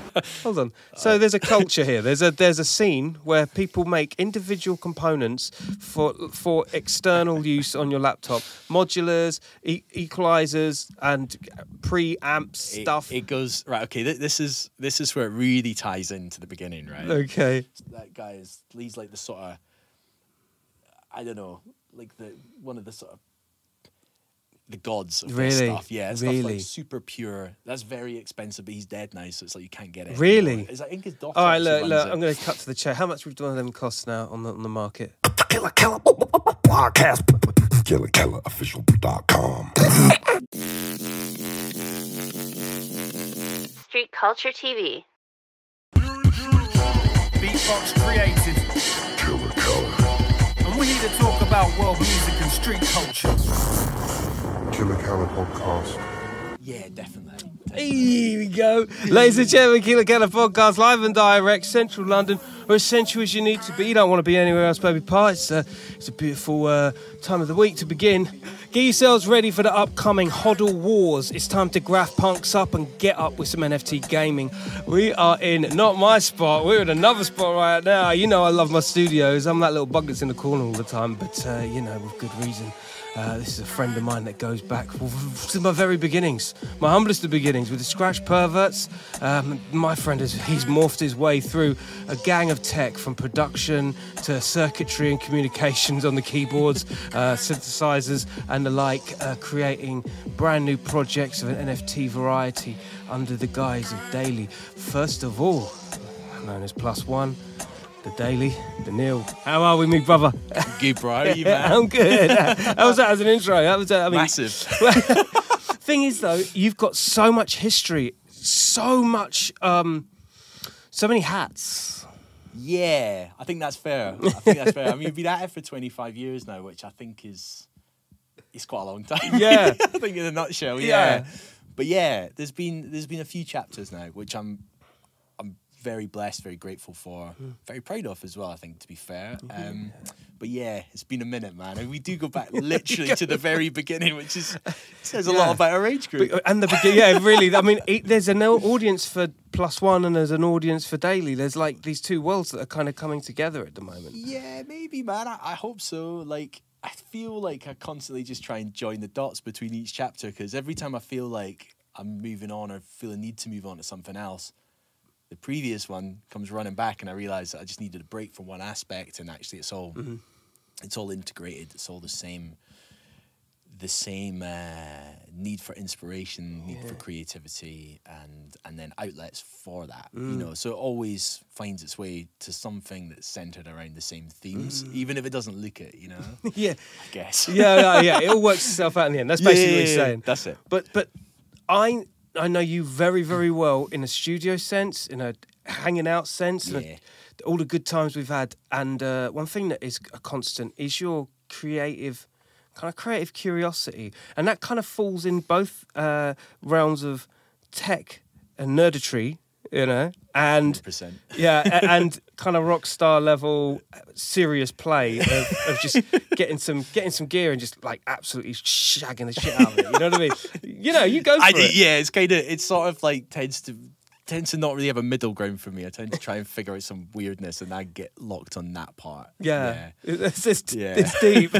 Hold on. So there's a culture here. There's a scene where people make individual components for external use on your laptop, modulars, equalizers, and preamp stuff. It goes right. Okay, this is where it really ties into the beginning, right? Okay. That guy he's like the sort of, I don't know, like one of the sort of the gods of this stuff. Yeah, it's stuff like super pure. That's very expensive, but he's dead now, so it's like you can't get it. Really? Anymore. It's like, I think his daughter. All right, look. I'm going to cut to the chair. How much would one of them cost now on the market? Killer podcast. KillerKellerOfficial.com. Street Culture TV. Beatbox created. Killer Keller. And we're here to talk about world music and street culture. Killer Keller podcast. Yeah, definitely. Here we go. Ladies and gentlemen, Killer Keller podcast, live and direct, central London, or as central as you need to be. You don't want to be anywhere else, baby pie. It's a beautiful time of the week to begin. Get yourselves ready for the upcoming HODL Wars. It's time to graph punks up and get up with some NFT gaming. We are in, not my spot, we're in another spot right now. You know I love my studios. I'm that little bug that's in the corner all the time, but, with good reason. This is a friend of mine that goes back to my very beginnings, my humblest of beginnings, with the Scratch Perverts. My friend, he's morphed his way through a gang of tech, from production to circuitry and communications on the keyboards, synthesizers and the like, creating brand new projects of an NFT variety under the guise of Daily. First of all, known as Plus One, the Daily, the Neil. How are we, me brother? Good, bro. How are you, man? I'm good. How was that as an intro? That was Massive. Thing is, though, you've got so much history, so much, so many hats. Yeah, I think that's fair. I mean, you've been at it for 25 years now, which I think is quite a long time. Yeah. I think in a nutshell, yeah. But yeah, there's been a few chapters now, which I'm very blessed, very grateful for, very proud of as well, I think, to be fair. But yeah, it's been a minute, man. And we do go back literally to the very beginning, which says a lot about our age group. And really. I mean, there's an audience for Plus One and there's an audience for Daily. There's like these two worlds that are kind of coming together at the moment. Yeah, maybe, man. I hope so. Like, I feel like I constantly just try and join the dots between each chapter, because every time I feel like I'm moving on or feel a need to move on to something else, the previous one comes running back, and I realise that I just needed a break from one aspect, and actually it's all integrated. It's all the same need for inspiration, need for creativity, and then outlets for that. You know, so it always finds its way to something that's centred around the same themes, even if it doesn't look it. You know, Yeah. I guess. Yeah. It all works itself out in the end. That's basically what he's saying. That's it. But I know you very, very well in a studio sense, in a hanging out sense, and all the good times we've had. And one thing that is a constant is your creative curiosity. And that kind of falls in both realms of tech and nerdetry, you know, and 100%. and kind of rock star level serious play of just getting some gear and just like absolutely shagging the shit out of it. You know what I mean? You know, you go for it. Yeah, it's sort of like tends to not really have a middle ground for me. I tend to try and figure out some weirdness, and I get locked on that part. Yeah. It's deep.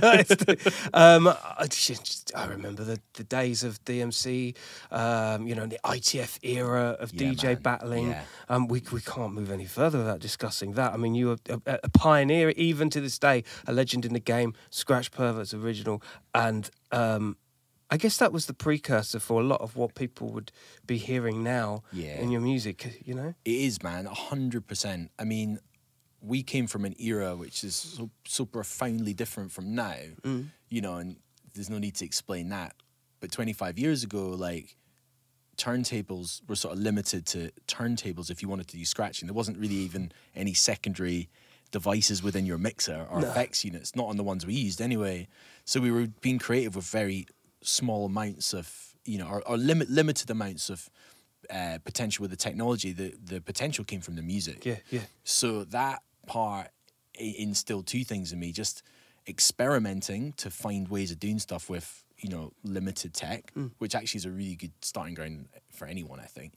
I remember the days of DMC, the ITF era of DJ man. battling. Yeah. We can't move any further without discussing that. I mean, you were a pioneer, even to this day, a legend in the game, Scratch Perverts original, and I guess that was the precursor for a lot of what people would be hearing now in your music, you know? It is, man, 100%. I mean, we came from an era which is so profoundly different from now, you know, and there's no need to explain that. But 25 years ago, like, turntables were sort of limited to turntables if you wanted to do scratching. There wasn't really even any secondary devices within your mixer or effects units, not on the ones we used anyway. So we were being creative with very small amounts of, or limited amounts of potential with the technology. The potential came from the music. Yeah. So that part instilled two things in me: just experimenting to find ways of doing stuff with, limited tech, which actually is a really good starting ground for anyone, I think.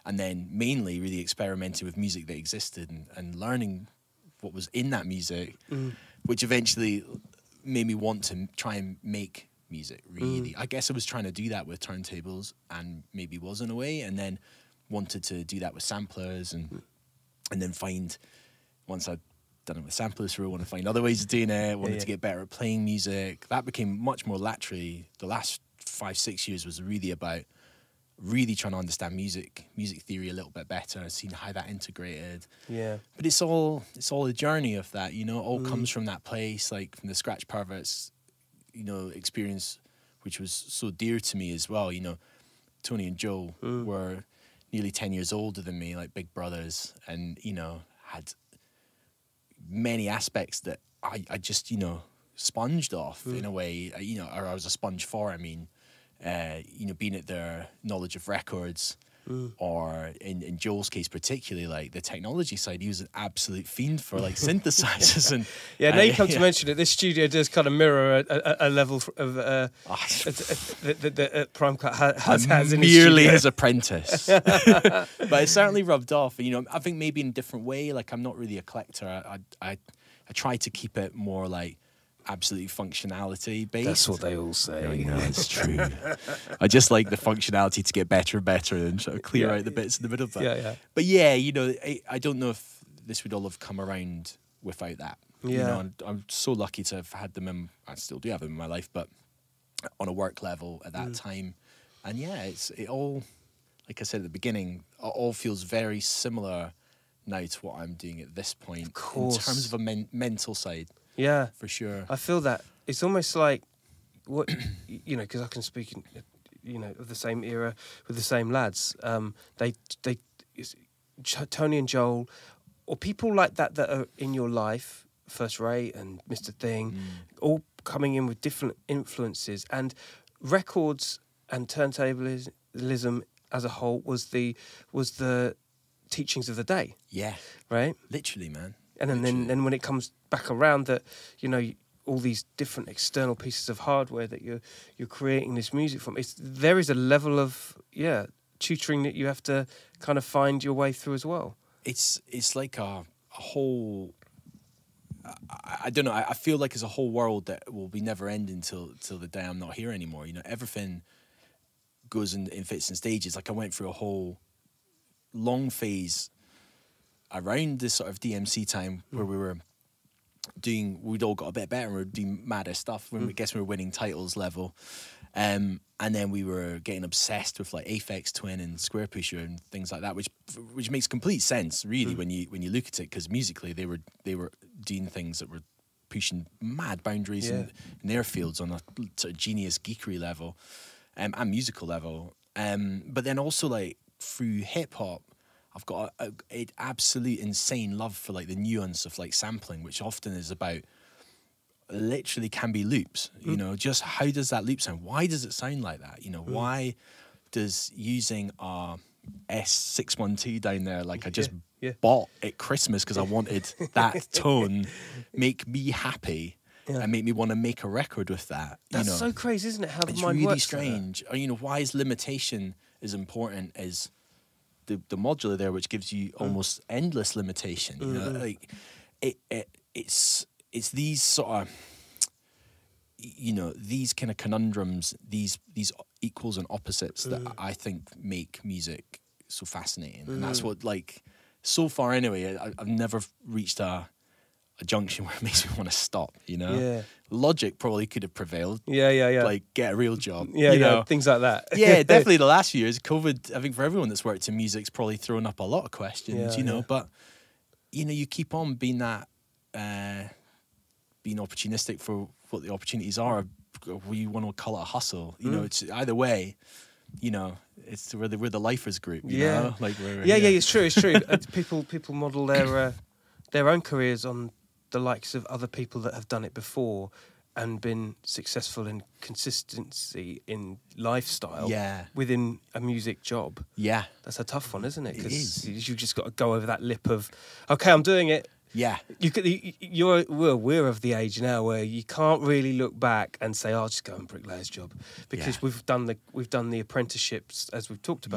and then mainly really experimenting with music that existed and learning what was in that music, which eventually made me want to try and make music, really. I guess I was trying to do that with turntables and maybe was in a way, and then wanted to do that with samplers and then find, once I'd done it with samplers for a while, want to find other ways of doing it, wanted to get better at playing music. That became much more laterally. The last 5-6 years was really about really trying to understand music theory a little bit better, seeing how that integrated. Yeah. But it's all a journey of that, you know. It all comes from that place, like from the Scratch Perverts, you know, experience, which was so dear to me as well. You know, Tony and Joe were nearly 10 years older than me, like big brothers, and, you know, had many aspects that I just, you know, sponged off in a way, you know, or I was a sponge for, I mean, you know, being at their knowledge of records, or in Joel's case particularly, like the technology side, he was an absolute fiend for like synthesizers and now you come to mention it, this studio does kind of mirror a level of that Prime Cut has in merely his his apprentice. But it certainly rubbed off. You know, I think maybe in a different way. Like, I'm not really a collector. I try to keep it more like absolutely functionality based. That's what they all say. I know, it's true. I just like the functionality to get better and better and sort of clear out the bits in the middle. But yeah, you know, I don't know if this would all have come around without that. You know, and I'm so lucky to have had them I still do have them in my life, but on a work level at that time. And yeah, it all, like I said at the beginning, it all feels very similar now to what I'm doing at this point. Of course. In terms of a mental side. Yeah, for sure. I feel that it's almost like what you know, because I can speak, you know, of the same era with the same lads. Tony and Joel, or people like that are in your life, First Rate and Mr. Thing, all coming in with different influences, and records and turntablism as a whole was the teachings of the day. Yeah, right. Literally, man. And then when it comes back around that, you know, all these different external pieces of hardware that you're creating this music from, there is a level of tutoring that you have to kind of find your way through as well. It's like a whole. I don't know. I feel like it's a whole world that will be never ending till the day I'm not here anymore. You know, everything goes in fits and stages. Like, I went through a whole long phase around this sort of DMC time where we'd all got a bit better and we were doing madder stuff. I guess we were winning titles level. And then we were getting obsessed with like Aphex Twin and Square Pusher and things like that, which makes complete sense really when you look at it, because musically they were doing things that were pushing mad boundaries in their fields on a sort of genius geekery level and musical level. But then also, like, through hip hop, I've got an absolute insane love for like the nuance of like sampling, which often is about literally can be loops. You know, just how does that loop sound? Why does it sound like that? You know, why does using a S612 down there, like I just bought at Christmas because I wanted that tone, make me happy and make me want to make a record with that? That's so crazy, isn't it? How the it's mind really works strange. Or, you know, why is limitation as important as the modular there, which gives you almost endless limitation? You know, like it's these sort of, you know, these kind of conundrums, these equals and opposites that I think make music so fascinating. And that's what, like, so far anyway, I've never reached a junction where it makes me want to stop, you know? Logic probably could have prevailed. Like, get a real job. You know? Things like that. Yeah, definitely the last few years, COVID, I think for everyone that's worked in music's probably thrown up a lot of questions, you know? But, you know, you keep on being that, being opportunistic for what the opportunities are. We want to call it a hustle. You know, it's either way, you know, it's we're the lifers group, you know? Like, it's true. People model their own careers on the likes of other people that have done it before and been successful in consistency in lifestyle within a music job. Yeah. That's a tough one, isn't it? It is. You've just got to go over that lip of, okay, I'm doing it. Yeah. We're of the age now where you can't really look back and say, I'll just go and bricklayer's job, because we've done the apprenticeships, as we've talked about.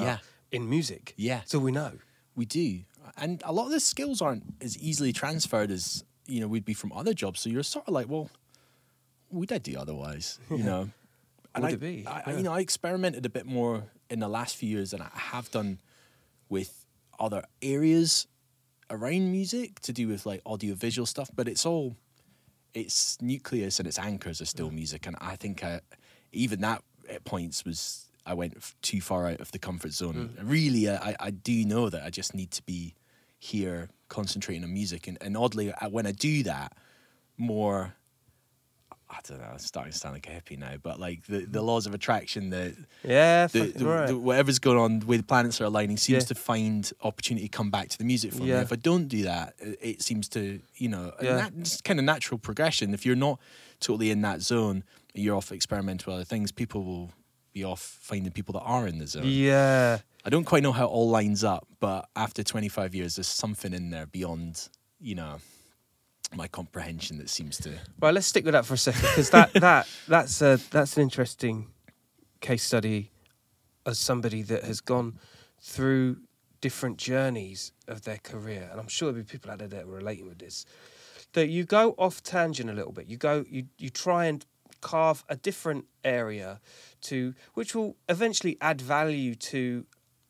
in music. Yeah. That's all we know. We do. And a lot of the skills aren't as easily transferred as, would be from other jobs. So you're sort of like, well, would I do otherwise? And Would it be? I experimented a bit more in the last few years than I have done with other areas around music to do with like audio-visual stuff. But it's nucleus and its anchors are still music. And I think even that at points I went too far out of the comfort zone. Really, I do know that I just need to be here concentrating on music. And oddly, when I do that, more, I don't know, it's starting to sound like a hippie now, but like the laws of attraction, whatever's going on with planets are aligning seems to find opportunity to come back to the music for me. If I don't do that, it seems to, and that's kind of natural progression. If you're not totally in that zone, you're off experimenting with other things, people will be off finding people that are in the zone. Yeah. I don't quite know how it all lines up, but after 25 years, there's something in there beyond, my comprehension that seems to. Right, let's stick with that for a second, because that's an interesting case study as somebody that has gone through different journeys of their career, and I'm sure there'll be people out there that are relating with this. That you go off tangent a little bit. You try and carve a different area which will eventually add value to,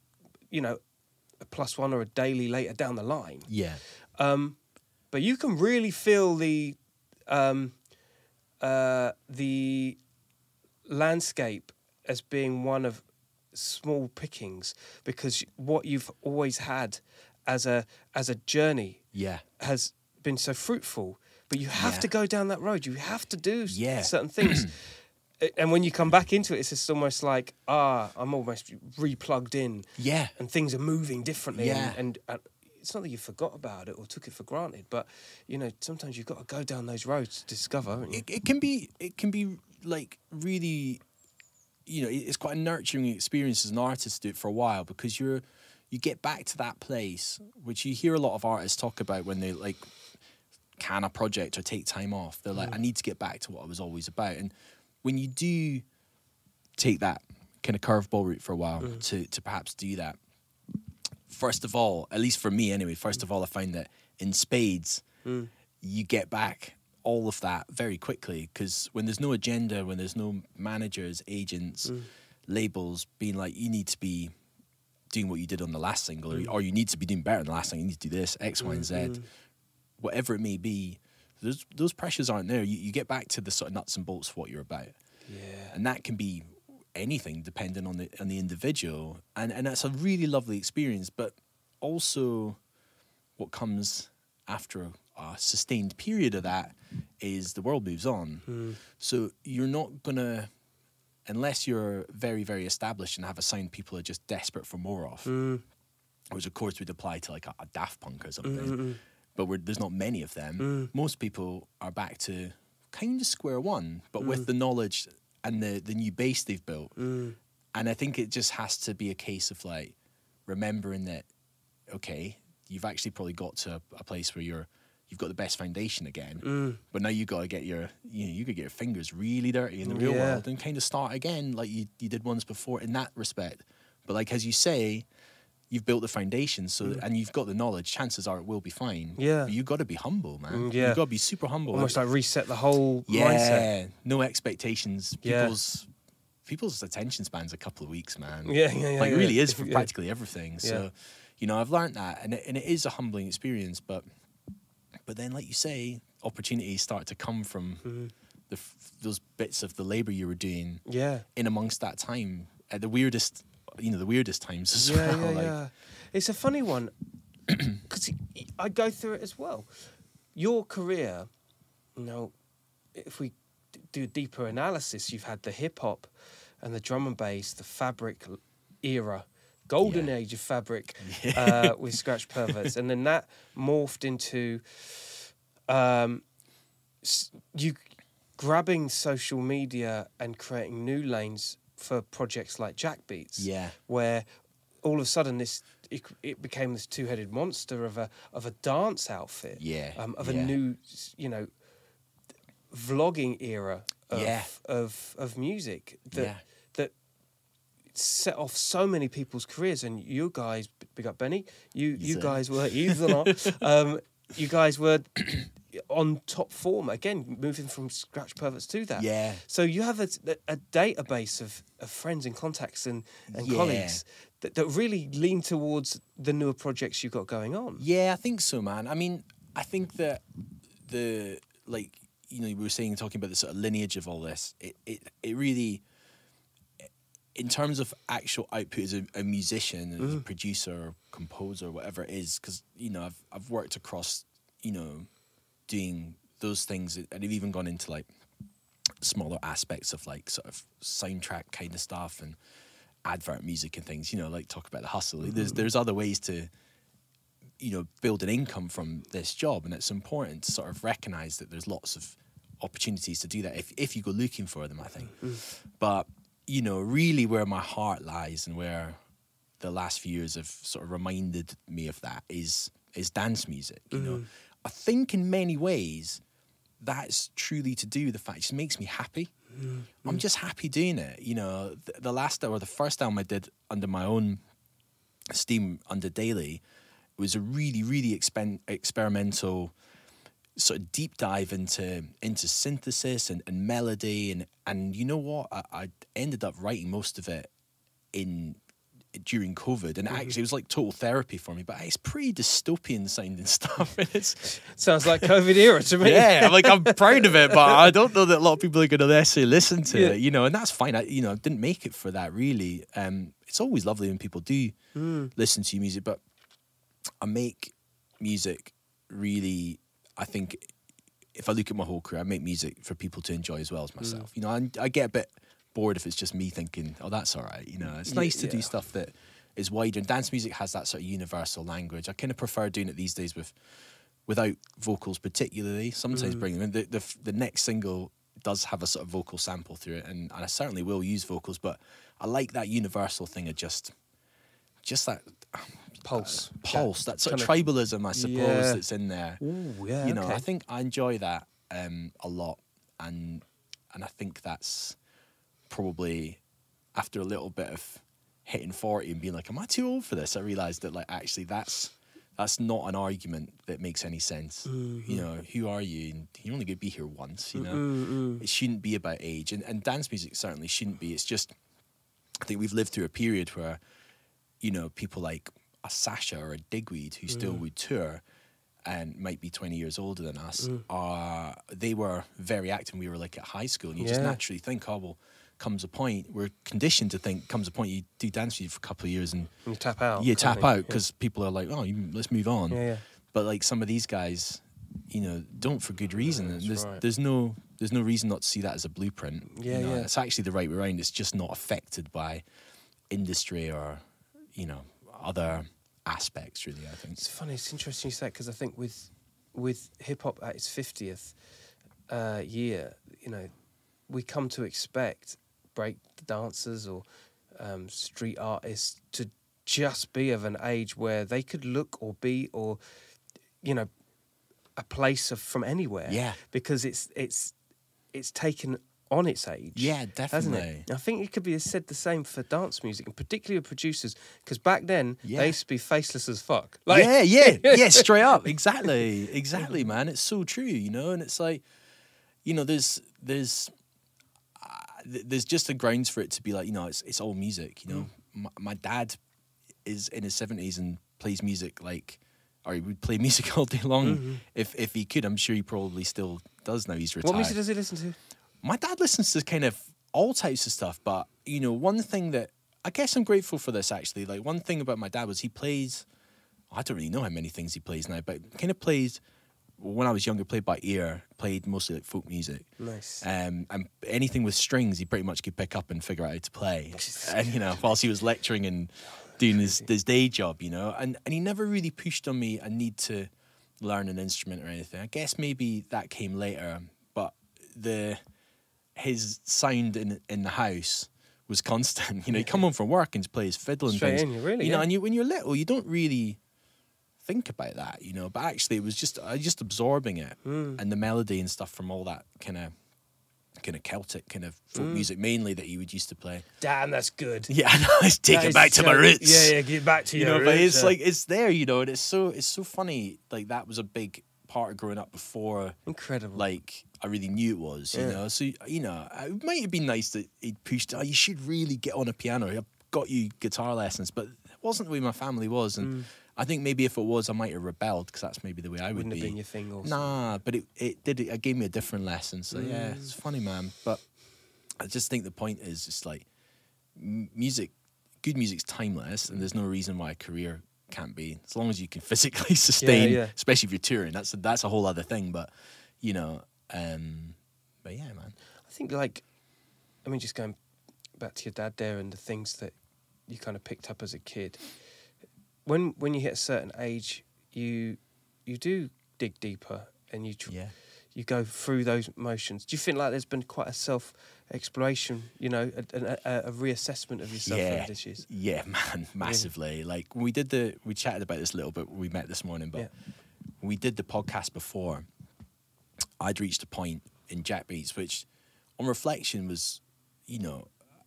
a +1 or a daily later down the line. Yeah. But you can really feel the landscape as being one of small pickings, because what you've always had as a journey has been so fruitful. But you have to go down that road. You have to do certain things. And when you come back into it, it's just almost like, I'm almost re-plugged in. Yeah. And things are moving differently. Yeah. And it's not that you forgot about it or took it for granted, but, sometimes you've got to go down those roads to discover, haven't you? It can be like really, it's quite a nurturing experience as an artist to do it for a while, because you get back to that place, which you hear a lot of artists talk about when they like can a project or take time off. They're like, I need to get back to what I was always about. And when you do take that kind of curveball route for a while to perhaps do that, first of all, at least for me anyway, I find that in spades, you get back all of that very quickly, because when there's no agenda, when there's no managers, agents, labels being like, you need to be doing what you did on the last single, or you need to be doing better than the last single, you need to do this, X, Y, and Z, whatever it may be, those pressures aren't there. You get back to the sort of nuts and bolts of what you're about. Yeah. And that can be anything depending on the individual. And that's a really lovely experience. But also what comes after a sustained period of that is the world moves on. So you're not going to, unless you're very, very established and have a sound people are just desperate for more of, which of course would apply to like a Daft Punk or something, but there's not many of them. Most people are back to kind of square one, but with the knowledge and the new base they've built. And I think it just has to be a case of like remembering that, okay, you've actually probably got to a place where you've got the best foundation again, but now you got to get you could get your fingers really dirty in the real world and kind of start again like you did once before in that respect. But like as you say, you've built the foundation, so and you've got the knowledge. Chances are it will be fine. Yeah, but you got to be humble, man. You've got to be super humble. Almost like reset the whole mindset. No expectations. People's attention span's a couple of weeks, man. Like really is for practically everything. So, I've learned that, and it is a humbling experience. But then, like you say, opportunities start to come from those bits of the labor you were doing. In amongst that time at the weirdest times as well. It's a funny one because I go through it as well. Your career, if we do a deeper analysis, you've had the hip hop and the drum and bass, the Fabric era, golden age of Fabric with Scratch Perverts, and then that morphed into you grabbing social media and creating new lanes for projects like Jack Beats, where all of a sudden it became this two-headed monster of a dance outfit, of a new vlogging era of music that set off so many people's careers, and you guys, big up Benny, you Easy. guys were, you guys were on top form again, moving from Scratch Perverts to that. Yeah. So you have a database of friends and contacts and Yeah. colleagues that really lean towards the newer projects you've got going on. Yeah, I think so, man. I mean, I think that we were saying, talking about the sort of lineage of all this, it really, in terms of actual output as a musician, as a producer, or composer, or whatever it is, because, I've worked across, doing those things, and I've even gone into like smaller aspects of like sort of soundtrack kind of stuff and advert music and things, like talk about the hustle. There's other ways to, build an income from this job, and it's important to sort of recognize that there's lots of opportunities to do that if you go looking for them, I think. But, really where my heart lies and where the last few years have sort of reminded me of that is dance music, I think in many ways that's truly to do with the fact it just makes me happy. I'm just happy doing it. The first album I did under my own steam, under Daily, was a really, really experimental sort of deep dive into synthesis and melody, and you know what? I ended up writing most of it during COVID, and actually it was like total therapy for me, but it's pretty dystopian sounding stuff. And it's Sounds like COVID era to me. yeah, I'm proud of it, but I don't know that a lot of people are going to necessarily listen to it, and that's fine. I didn't make it for that, really. It's always lovely when people do listen to your music, but I make music really, I think, if I look at my whole career, I make music for people to enjoy as well as myself. I get a bit bored if it's just me thinking, oh, that's all right. It's nice to do stuff that is wider. And dance music has that sort of universal language. I kind of prefer doing it these days without vocals particularly. Sometimes bring them in. The next single does have a sort of vocal sample through it, and I certainly will use vocals, but I like that universal thing of just that Pulse. that sort of tribalism, I suppose, that's in there. Ooh, yeah, I think I enjoy that a lot, and I think that's probably after a little bit of hitting 40 and being like, am I too old for this? I realised that actually that's not an argument that makes any sense. Who are you? And you're only going to be here once, It shouldn't be about age, and dance music certainly shouldn't be. It's just, I think we've lived through a period where, people like a Sasha or a Digweed who still would tour and might be 20 years older than us, they were very active. We were like at high school, and you just naturally think, oh, well, comes a point, we're conditioned to think, comes a point you do dance music for a couple of years and you tap out. You tap out because people are like, oh, let's move on. Yeah. But like some of these guys, don't for good reason. And there's no reason not to see that as a blueprint. It's actually the right way around. It's just not affected by industry or other aspects, really, I think. It's funny, it's interesting you say that, because I think with hip-hop at its 50th year, we come to expect break dancers or street artists to just be of an age where they could look or be or, a place from anywhere. Yeah. Because it's taken on its age. Yeah, definitely. Hasn't it? I think it could be said the same for dance music, and particularly with producers, because back then they used to be faceless as fuck. Yeah, straight up. Exactly, man. It's so true, and it's like, there's just the grounds for it to be like, it's all music, My dad is in his 70s and plays music or he would play music all day long if he could. I'm sure he probably still does now. He's retired. What music does he listen to? My dad listens to kind of all types of stuff, but, one thing that, I guess I'm grateful for this, actually. Like, one thing about my dad was he plays, I don't really know how many things he plays now, but kind of plays, when I was younger, played by ear, played mostly like folk music. Nice. And anything with strings, he pretty much could pick up and figure out how to play. And, whilst he was lecturing and doing his day job, and he never really pushed on me a need to learn an instrument or anything. I guess maybe that came later, but his sound in the house was constant. He'd come home from work and just play his fiddle and Straight things. in, really, and when you're little, you don't really think about that, but actually it was just absorbing it and the melody and stuff from all that kind of kind of Celtic kind of folk music mainly that he would used to play. Damn, that's good. Yeah, I know. Let's take That it is back to my so- roots. Yeah, get back to You your know, but roots, it's yeah. like it's there, you know, and it's so funny. Like that was a big part of growing up before. Incredible. Like I really knew it was, you Yeah. know. So you know, it might have been nice that he'd pushed. Oh, you should really get on a piano. I got you guitar lessons, but it wasn't the way my family was, and I think maybe if it was, I might have rebelled because that's maybe the way I would Wouldn't be. have been your thing also. Nah, but it gave me a different lesson. So yeah, it's funny, man. But I just think the point is just like music, good music's timeless, and there's no reason why a career can't be, as long as you can physically sustain, yeah. especially if you're touring. That's a whole other thing. But you know, but yeah, man. I think, like, I mean, just going back to your dad there and the things that you kind of picked up as a kid. When you hit a certain age, you do dig deeper and you you go through those motions. Do you think like there's been quite a self-exploration, you know, a reassessment of yourself over this years? Yeah, man, massively. Like we chatted about this a little bit when we met this morning, but we did the podcast before. I'd reached a point in Jack Beats, which on reflection was, you know,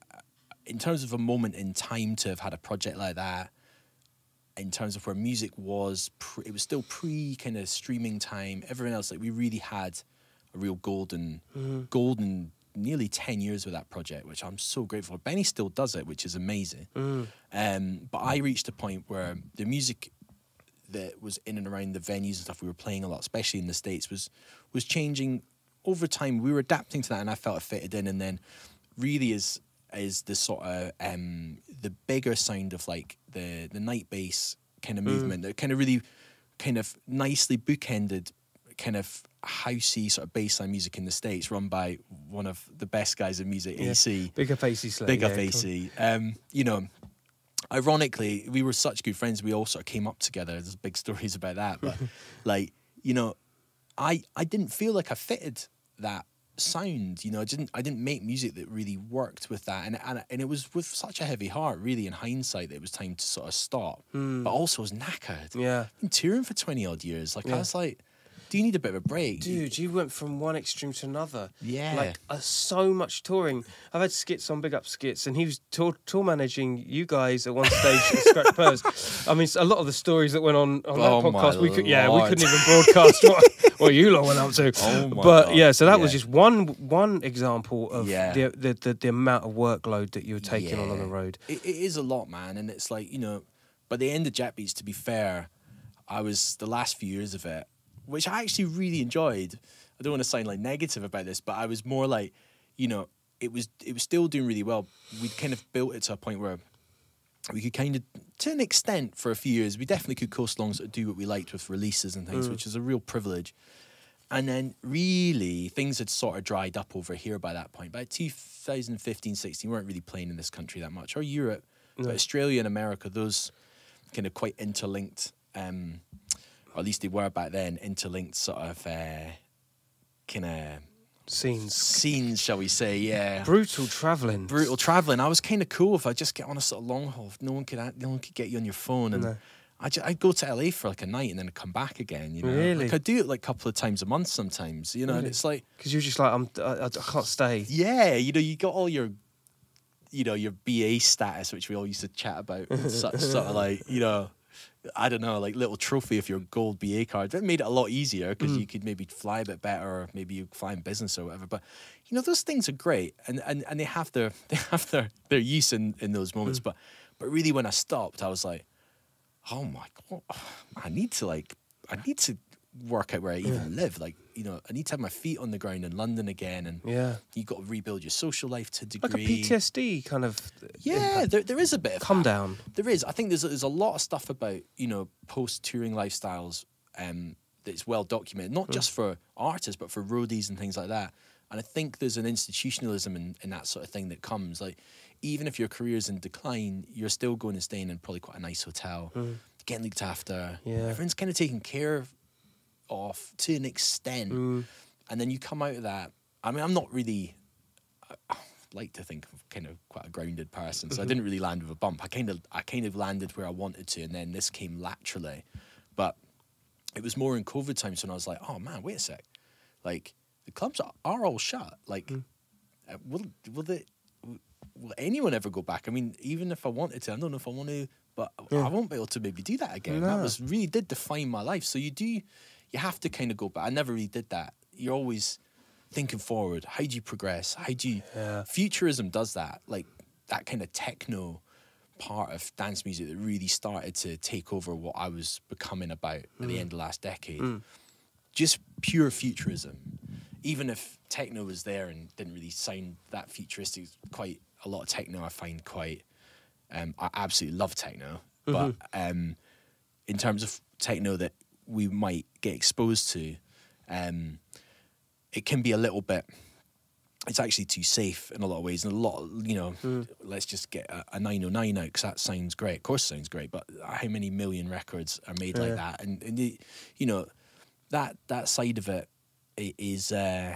in terms of a moment in time to have had a project like that, in terms of where music was, it was still pre kind of streaming time. Everyone else, like we really had a real golden nearly 10 years with that project, which I'm so grateful for. Benny still does it, which is amazing. But I reached a point where the music that was in and around the venues and stuff we were playing a lot, especially in the States, was changing over time. We were adapting to that, and I felt it fitted in. And then really is the sort of the bigger sound of like the night bass kind of movement that kind of really kind of nicely bookended kind of housey sort of bassline music in the States, run by one of the best guys in music, AC. Big up AC Slay. Big up AC. You know, ironically, we were such good friends. We all sort of came up together. There's big stories about that, but like, you know, I didn't feel like I fitted that sound. You know, I didn't make music that really worked with that, and it was with such a heavy heart, really, in hindsight, that it was time to sort of stop. But also, I was knackered. Yeah. Been touring for 20 odd years. Like I was like, do you need a bit of a break? Dude, you went from one extreme to another. Yeah. Like, so much touring. I've had Skits on, big up Skits, and he was tour managing you guys at one stage at Scratch Purrs. I mean, a lot of the stories that went on that podcast, we couldn't even broadcast what you lot went up to. Oh my but God. yeah, so that was just one example of Yeah. the amount of workload that you were taking on the road. It is a lot, man, and it's like, you know, by the end of Jack Beats, to be fair, I was the last few years of it, which I actually really enjoyed. I don't want to sound like negative about this, but I was more like, you know, it was still doing really well. We'd kind of built it to a point where we could kind of, to an extent, for a few years, we definitely could coast along, sort of do what we liked with releases and things, which is a real privilege. And then really things had sort of dried up over here by that point. By 2015, 16, we weren't really playing in this country that much, or Europe, but Australia and America, those kind of quite interlinked, or at least they were back then, interlinked sort of kind of scenes, shall we say? Yeah, Brutal travelling. brutal traveling. I was kind of cool if I just get on a sort of long haul. No one could get you on your phone, and I'd go to LA for like a night and then I'd come back again. You know, Really? like I do it like a couple of times a month sometimes. You know, and it's like, Because you're just like, I can't stay. yeah, you know, you got all your, you know, your BA status, which we all used to chat about. Such sort of like, you know, I don't know, like little trophy of your gold BA card. That made it a lot easier because you could maybe fly a bit better, or maybe you fly in business or whatever. But you know, those things are great, and they have their use in those moments. But really, when I stopped, I was like, oh my God, I need to work out where I even live. Like, you know, I need to have my feet on the ground in London again, and you got to rebuild your social life to a degree. Like a PTSD kind of. Yeah, there is a bit of Come that. down. There is. I think there's a lot of stuff about, you know, post-touring lifestyles that's well documented, not just for artists, but for roadies and things like that. And I think there's an institutionalism in that sort of thing that comes. Like, even if your career's in decline, you're still going and staying in probably quite a nice hotel, getting looked after. Yeah. Everyone's kind of taken care of to an extent. And then you come out of that. I mean, I'm not really... I like to think I'm kind of quite a grounded person, so I didn't really land with a bump. I kind of landed where I wanted to, and then this came laterally. But it was more in COVID times when I was like, oh man, wait a sec. Like, the clubs are all shut. Like, Will anyone ever go back? I mean, even if I wanted to, I don't know if I want to, but I won't be able to maybe do that again. No. That really did define my life. So you have to kind of go back. I never really did that. You're always thinking forward. How do you progress? How do you... Futurism does that. Like, that kind of techno part of dance music that really started to take over what I was becoming about at the end of last decade. Just pure futurism. Even if techno was there and didn't really sound that futuristic, quite a lot of techno I find quite... I absolutely love techno. But in terms of techno that we might get exposed to, it can be a little bit... It's actually too safe in a lot of ways. And a lot, let's just get a 909 out because that sounds great. Of course it sounds great, but how many million records are made like that? And that side of it is...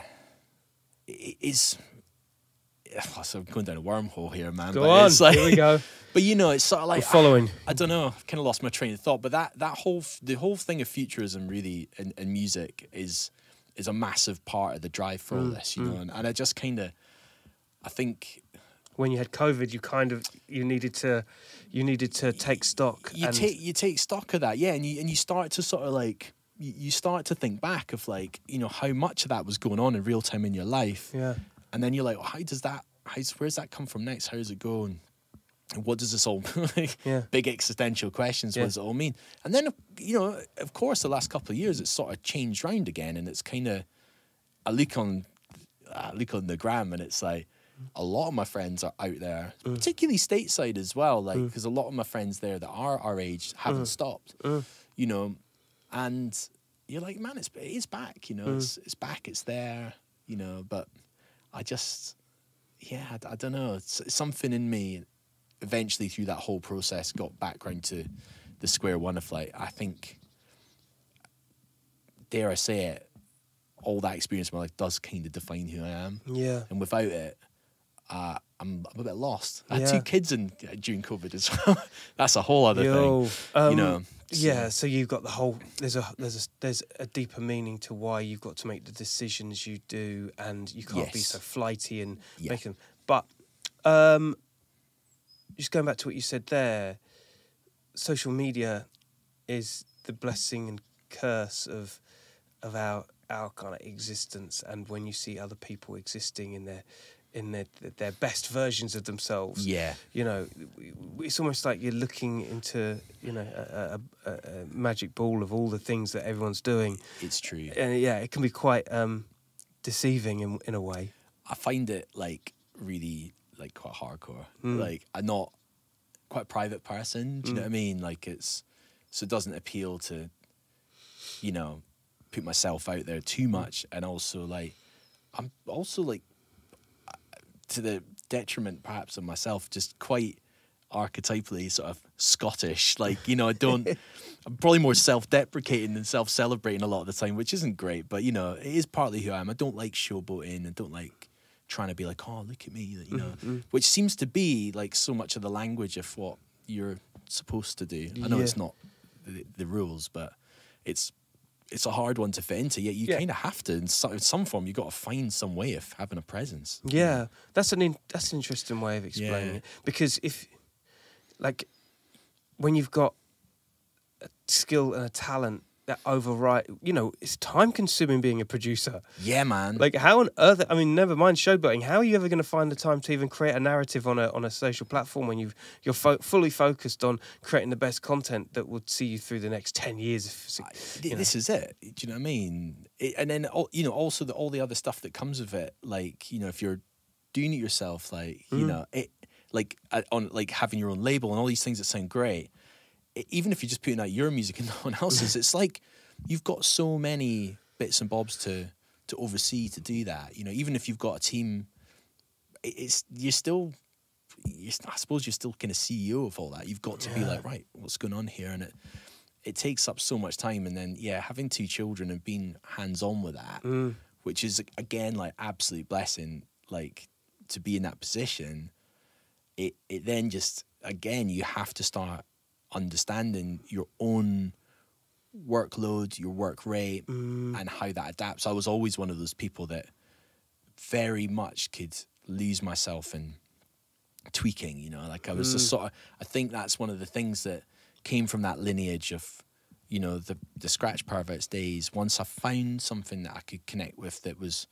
So I'm going down a wormhole here, man. Go on, it's like, here we go. But it's sort of like... We're following. I don't know, I've kind of lost my train of thought, but the whole thing of futurism really in music is a massive part of the drive for all this, and I just kind of, I think... When you had COVID, you needed to take stock. You take stock of that, yeah, and you start to sort of like, you start to think back of like, how much of that was going on in real time in your life. Yeah. And then you're like, well, where's that come from next? How does it go? And what does this all big existential questions? What does it all mean? And then of course the last couple of years it's sort of changed round again, and it's kind of I look on the gram and it's like a lot of my friends are out there, particularly stateside as well, like because a lot of my friends there that are our age haven't stopped, and you're like, man, it's back, it's back, it's there, but I just I don't know, it's something in me. Eventually, through that whole process, got back round to the square one of like, I think, dare I say it, all that experience in my life does kind of define who I am. Yeah. And without it, I'm a bit lost. I had 2 kids during COVID as well. That's a whole other thing. Yeah, so you've got the whole. There's a deeper meaning to why you've got to make the decisions you do, and you can't be so flighty and make them. But just going back to what you said there, social media is the blessing and curse of our kind of existence. And when you see other people existing in their best versions of themselves, it's almost like you're looking into a magic ball of all the things that everyone's doing. It's true, and it can be quite deceiving in a way. I find it like really like quite hardcore. Like I'm not quite a private person. Do you know what I mean? Like it doesn't appeal to, put myself out there too much, and also like I'm also like to the detriment perhaps of myself, just quite archetypally sort of Scottish. Like I'm probably more self-deprecating than self-celebrating a lot of the time, which isn't great. But it is partly who I am. I don't like showboating. I don't like trying to be like, oh, look at me, which seems to be like so much of the language of what you're supposed to do. I know it's not the rules, but it's a hard one to fit into. Yet you kind of have to, in some form, you got to find some way of having a presence. Yeah, that's an interesting way of explaining it, because when you've got a skill and a talent that override, it's time consuming being a producer. Yeah, man. Like how on earth, I mean, never mind showboating, how are you ever going to find the time to even create a narrative on a social platform when you're fully focused on creating the best content that would see you through the next 10 years? This is it. Do you know what I mean? And then, also all the other stuff that comes with it, like, if you're doing it yourself, like, on like having your own label and all these things that sound great, even if you're just putting out your music and no one else's, it's like you've got so many bits and bobs to oversee to do that. Even if you've got a team, I suppose you're still kind of CEO of all that. You've got to be like, right, what's going on here? And it takes up so much time. And then, having 2 children and being hands-on with that, which is, again, like absolute blessing, like to be in that position, it then just, again, you have to start understanding your own workload, your work rate, and how that adapts. I was always one of those people that very much could lose myself in tweaking, you know, like I was just sort of, I think that's one of the things that came from that lineage of, you know, the Scratch Perverts days. Once I found something that I could connect with that was,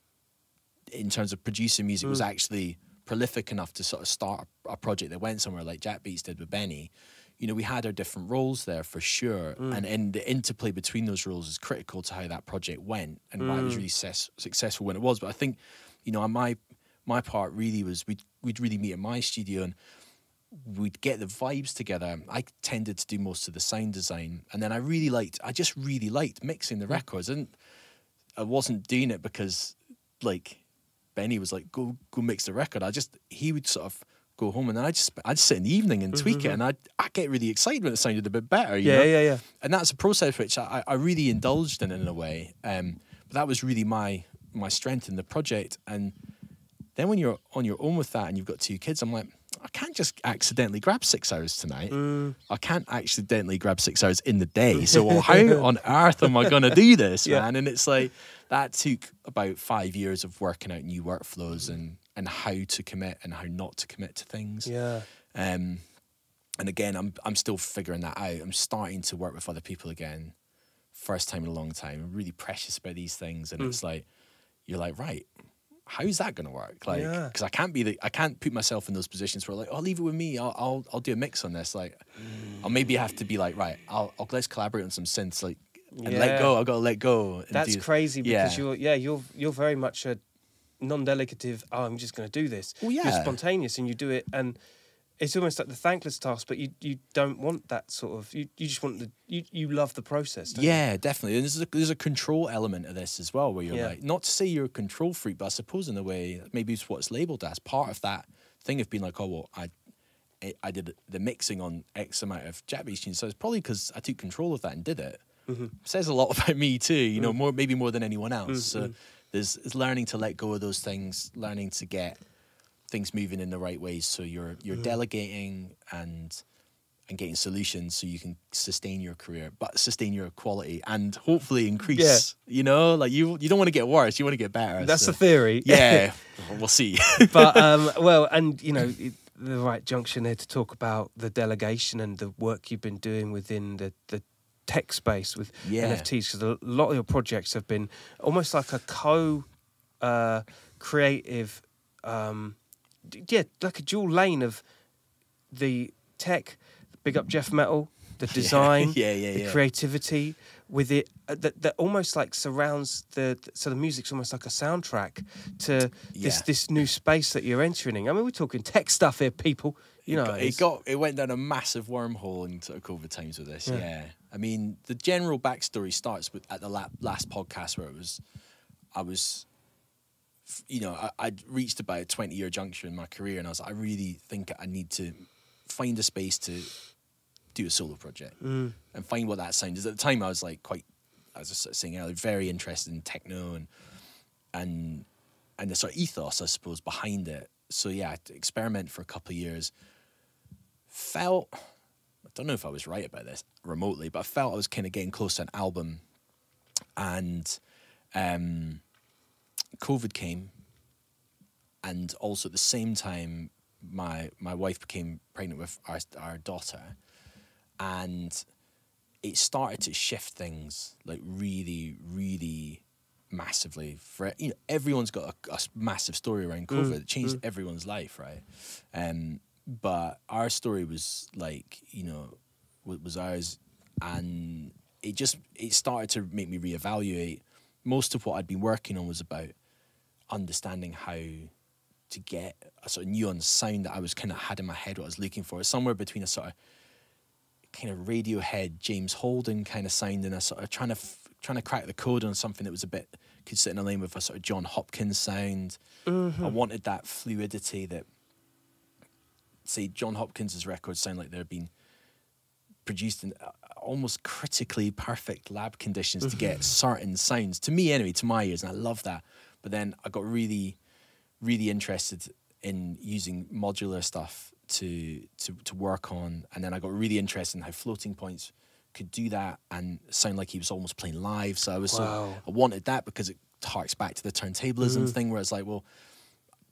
in terms of producing music, was actually prolific enough to sort of start a project that went somewhere like Jack Beats did with Benny. You know, we had our different roles there for sure, and the interplay between those roles is critical to how that project went and why it was really successful when it was. But I think, you know, my part really was we'd really meet in my studio and we'd get the vibes together. I tended to do most of the sound design, and then I just really liked mixing the records, and I wasn't doing it because like Benny was like, go mix the record. He would sort of go home, and then I'd sit in the evening and tweak it, and I'd get really excited when it sounded a bit better. You know? Yeah. And that's a process which I really indulged in a way. But that was really my strength in the project. And then when you're on your own with that and you've got 2 kids, I'm like, I can't just accidentally grab 6 hours tonight. I can't accidentally grab 6 hours in the day. So how on earth am I going to do this, man? And it's like, that took about 5 years of working out new workflows and how to commit and how not to commit to things. Yeah. And again, I'm still figuring that out. I'm starting to work with other people again. First time in a long time. I'm really precious about these things. And it's like, you're like, right, how's that going to work? Like, because I can't put myself in those positions where like, oh, leave it with me. I'll do a mix on this. Like, I'll maybe have to be like, right, let's collaborate on some synths, like, and let go. I've got to let go. That's crazy because you're very much a non-delegative. Oh, I'm just going to do this. Well, yeah. You're spontaneous and you do it, and it's almost like the thankless task. But you don't want that sort of. You just want you love the process. Don't you? Definitely. And there's a control element of this as well, where you're like, not to say you're a control freak, but I suppose in a way maybe it's what it's labelled as, part of that thing of being like, oh well, I did the mixing on X amount of Jack Beats tunes, so it's probably because I took control of that and did it. Says a lot about me too, you know, maybe more than anyone else. So there's learning to let go of those things, learning to get things moving in the right ways. So you're delegating and getting solutions so you can sustain your career, but sustain your quality and hopefully increase. You know, like you don't want to get worse, you want to get better. That's the theory. Yeah, we'll see. But well, and you know, the right junction there to talk about the delegation and the work you've been doing within the tech space with NFTs, because a lot of your projects have been almost like a creative like a dual lane of the tech. Big up Jeff Metal, the design, the creativity with it that almost like surrounds so the music's almost like a soundtrack to this new space that you're entering. I mean, we're talking tech stuff here, people. You know, it went down a massive wormhole into COVID times with this. Yeah. I mean, the general backstory starts with at the last podcast where I was, you know, I'd reached about a 20-year juncture in my career, and I was like, I really think I need to find a space to do a solo project and find what that sound is. At the time, I was like as I was saying earlier, very interested in techno and the sort of ethos, I suppose, behind it. So yeah, I experiment for a couple of years. I don't know if I was right about this remotely, but I felt I was kind of getting close to an album, and COVID came, and also at the same time, my wife became pregnant with our daughter, and it started to shift things like really, really massively. For you know, everyone's got a massive story around COVID. It changed everyone's life, right? But our story was like, you know, was ours, and it started to make me reevaluate. Most of what I'd been working on was about understanding how to get a sort of nuanced sound that I was kind of had in my head what I was looking for. It's somewhere between a sort of kind of Radiohead, James Holden kind of sound, and a sort of trying to crack the code on something that was could sit in a lane with a sort of John Hopkins sound. I wanted that fluidity that, say, John Hopkins' records sound like they're being produced in almost critically perfect lab conditions to get certain sounds. To me, anyway, to my ears, and I love that. But then I got really, really interested in using modular stuff to work on, and then I got really interested in how Floating Points could do that and sound like he was almost playing live. So I was I wanted that because it harks back to the turntablism thing, where it's like, well,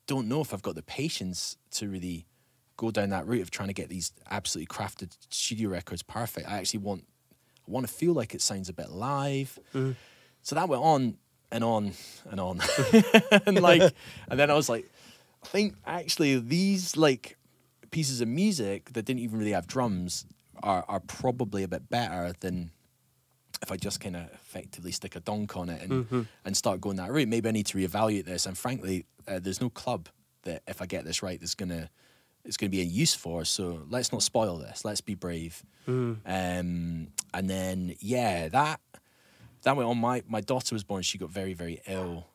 don't know if I've got the patience to really go down that route of trying to get these absolutely crafted studio records perfect. I actually want to feel like it sounds a bit live. So that went on and on and on. and then I was like, I think actually these like pieces of music that didn't even really have drums are probably a bit better than if I just kind of effectively stick a donk on it and start going that route. Maybe I need to reevaluate this. And frankly, there's no club that if I get this right, it's gonna be a use for. So let's not spoil this. Let's be brave. And then that went on. My daughter was born. She got very, very ill.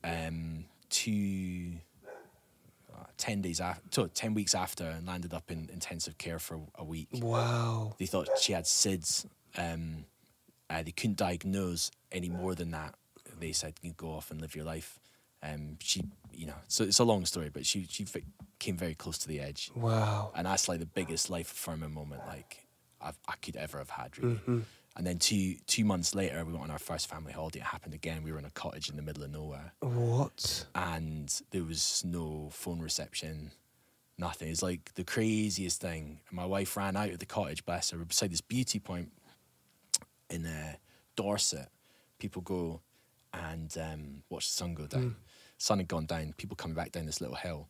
10 weeks after, and landed up in intensive care for a week. Wow. They thought she had SIDS. They couldn't diagnose any more than that. They said, "You go off and live your life." She, so it's a long story, but she came very close to the edge. Wow. And that's like the biggest life affirming moment like I could ever have had, really. And then two months later, we went on our first family holiday. It happened again. We were in a cottage in the middle of nowhere. What? And there was no phone reception, nothing. It's like the craziest thing. And my wife ran out of the cottage, bless her. We're beside this beauty point in Dorset. People go and watch the sun go down. Sun had gone down. People coming back down this little hill.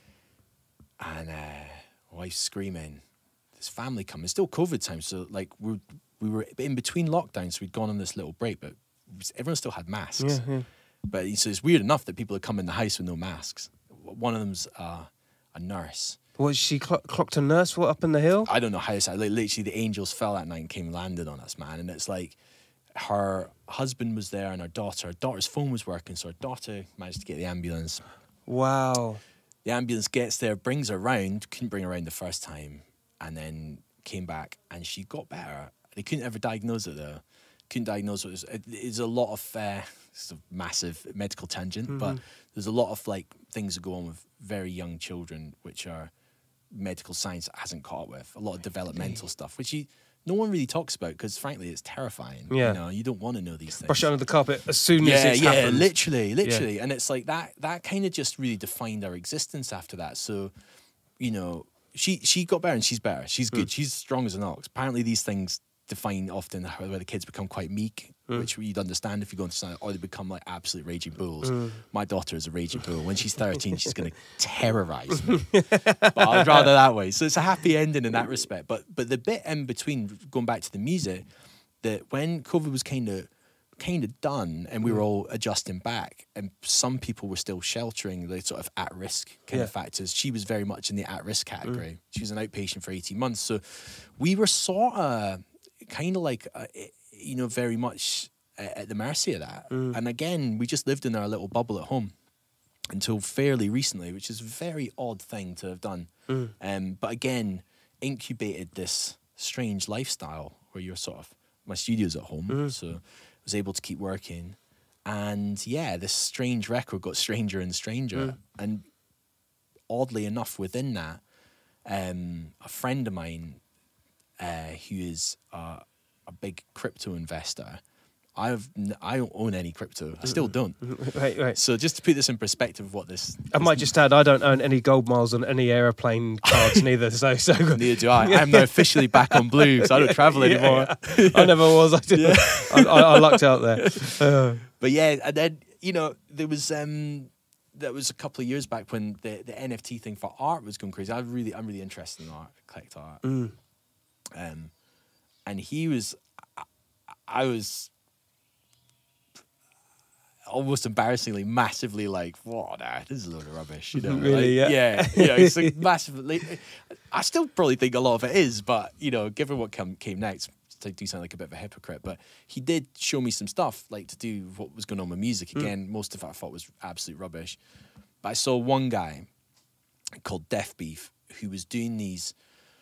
And my wife's screaming. This family coming. It's still COVID time, so like we were in between lockdowns, so we'd gone on this little break, but everyone still had masks. But so it's weird enough that people had come in the house with no masks. One of them's a nurse. Was she clocked a nurse up in the hill? I don't know how. Like, literally, the angels fell that night and came and landed on us, man. And it's like her husband was there and her daughter. Her daughter's phone was working, so her daughter managed to get the ambulance. Wow. The ambulance gets there, brings her round. Couldn't bring her around the first time, and then came back and she got better. They couldn't ever diagnose it though. Couldn't diagnose it. It's a lot of it's a massive medical tangent, but there's a lot of like things that go on with very young children, which are medical science hasn't caught up with. A lot of developmental stuff, which no one really talks about because frankly it's terrifying. Yeah. You don't want to know these things. Brush it under the carpet as soon as it's happened. Literally. Yeah. And it's like that kind of just really defined our existence after that. So, she got better and she's better. She's good. She's strong as an ox. Apparently these things define often where the kids become quite meek, which you'd understand if you go into science, or they become like absolute raging bulls. My daughter is a raging bull. When she's 13, she's going to terrorize me. But I'd rather that way. So it's a happy ending in that respect. But the bit in between, going back to the music, that when COVID was kind of done and we were all adjusting back and some people were still sheltering the sort of at-risk kind of factors. She was very much in the at-risk category. She was an outpatient for 18 months. So we were sort of kind of like, very much at the mercy of that. And again, we just lived in our little bubble at home until fairly recently, which is a very odd thing to have done. But again, incubated this strange lifestyle where you're sort of, my studio's at home, so I was able to keep working. And this strange record got stranger and stranger. And oddly enough, within that, a friend of mine who is a big crypto investor, I don't own any crypto. I still don't. Right. So just to put this in perspective of what this... I might just add, I don't own any gold miles on any airplane cards neither. So neither do I. I'm now officially back on blue because I don't travel anymore. I never was. I lucked out there. But yeah, and then, there was that was a couple of years back when the NFT thing for art was going crazy. I'm really interested in art, collect art. And I was almost embarrassingly, massively like, "Whoa, this is a load of rubbish." Really? Like, yeah. It's like massively. I still probably think a lot of it is, but given what came next, I do sound like a bit of a hypocrite. But he did show me some stuff, like to do what was going on with music. Again, most of it I thought was absolute rubbish. But I saw one guy called Death Beef who was doing these.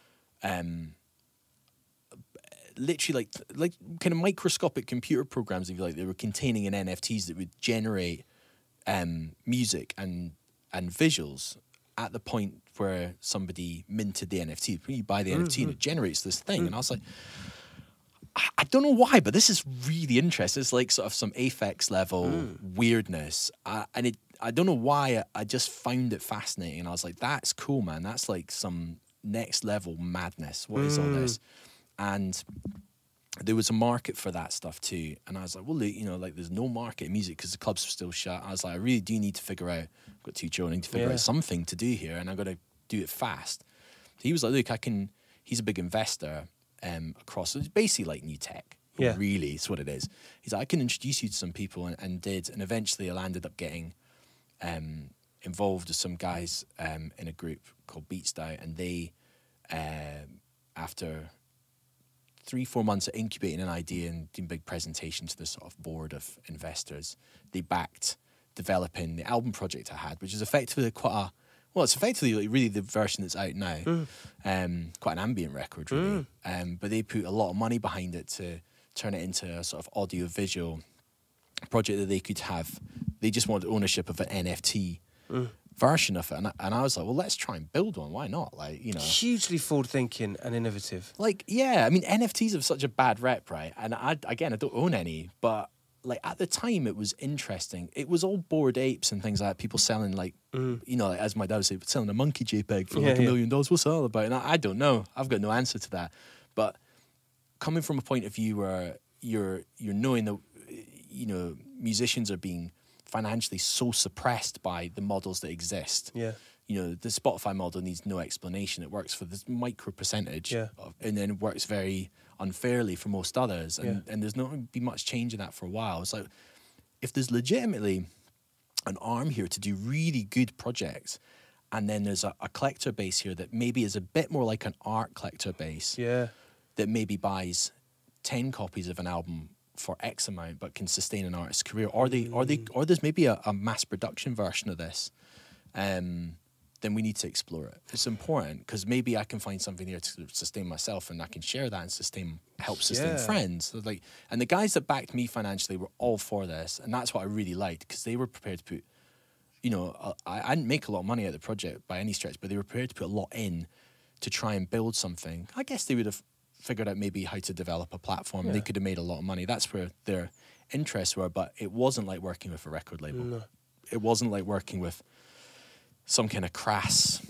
Literally like kind of microscopic computer programs, if you like, they were containing in NFTs that would generate music and visuals at the point where somebody minted the NFT. You buy the NFT and it generates this thing. And I was like, I don't know why, but this is really interesting. It's like sort of some Aphex level weirdness. And I don't know why I just found it fascinating. And I was like, that's cool, man. That's like some next level madness. What is all this? And there was a market for that stuff too. And I was like, well, you know, like there's no market in music because the clubs were still shut. I was like, I really do need to figure out, I've got 2 children, I need to figure out something to do here, and I've got to do it fast. So he was like, look, he's a big investor across, it's basically like new tech. Yeah. Really, it's what it is. He's like, I can introduce you to some people, and did. And eventually I landed up getting involved with some guys in a group called Beats Out, and they, after 3-4 months of incubating an idea and doing big presentation to the sort of board of investors, they backed developing the album project I had, which is effectively it's effectively like really the version that's out now. Quite an ambient record, really. But they put a lot of money behind it to turn it into a sort of audio-visual project that they could have. They just wanted ownership of an NFT version of it. And I was like, well, let's try and build one. Why not? Like, you know. Hugely forward-thinking and innovative. Like, yeah, I mean, NFTs have such a bad rep, right? And I don't own any, but like at the time it was interesting. It was all Bored Apes and things like that. People selling like, you know, like, as my dad would say, selling a monkey JPEG for like $1 million. What's that all about? And I don't know. I've got no answer to that. But coming from a point of view where you're knowing that, you know, musicians are being financially so suppressed by the models that exist. Yeah. You know, the Spotify model needs no explanation. It works for this micro percentage, and then it works very unfairly for most others. And there's not going to be much change in that for a while. It's like, if there's legitimately an arm here to do really good projects, and then there's a collector base here that maybe is a bit more like an art collector base, that maybe buys 10 copies of an album for X amount but can sustain an artist's career, or there's maybe a mass production version of this, then we need to explore it. It's important because maybe I can find something here to sustain myself, and I can share that and help sustain friends. So like, and the guys that backed me financially were all for this, and that's what I really liked, because they were prepared to put, you know, I didn't make a lot of money out of the project by any stretch, but they were prepared to put a lot in to try and build something. I guess they would have figured out maybe how to develop a platform. They could have made a lot of money. That's where their interests were, but it wasn't like working with a record label. No. It wasn't like working with some kind of crass,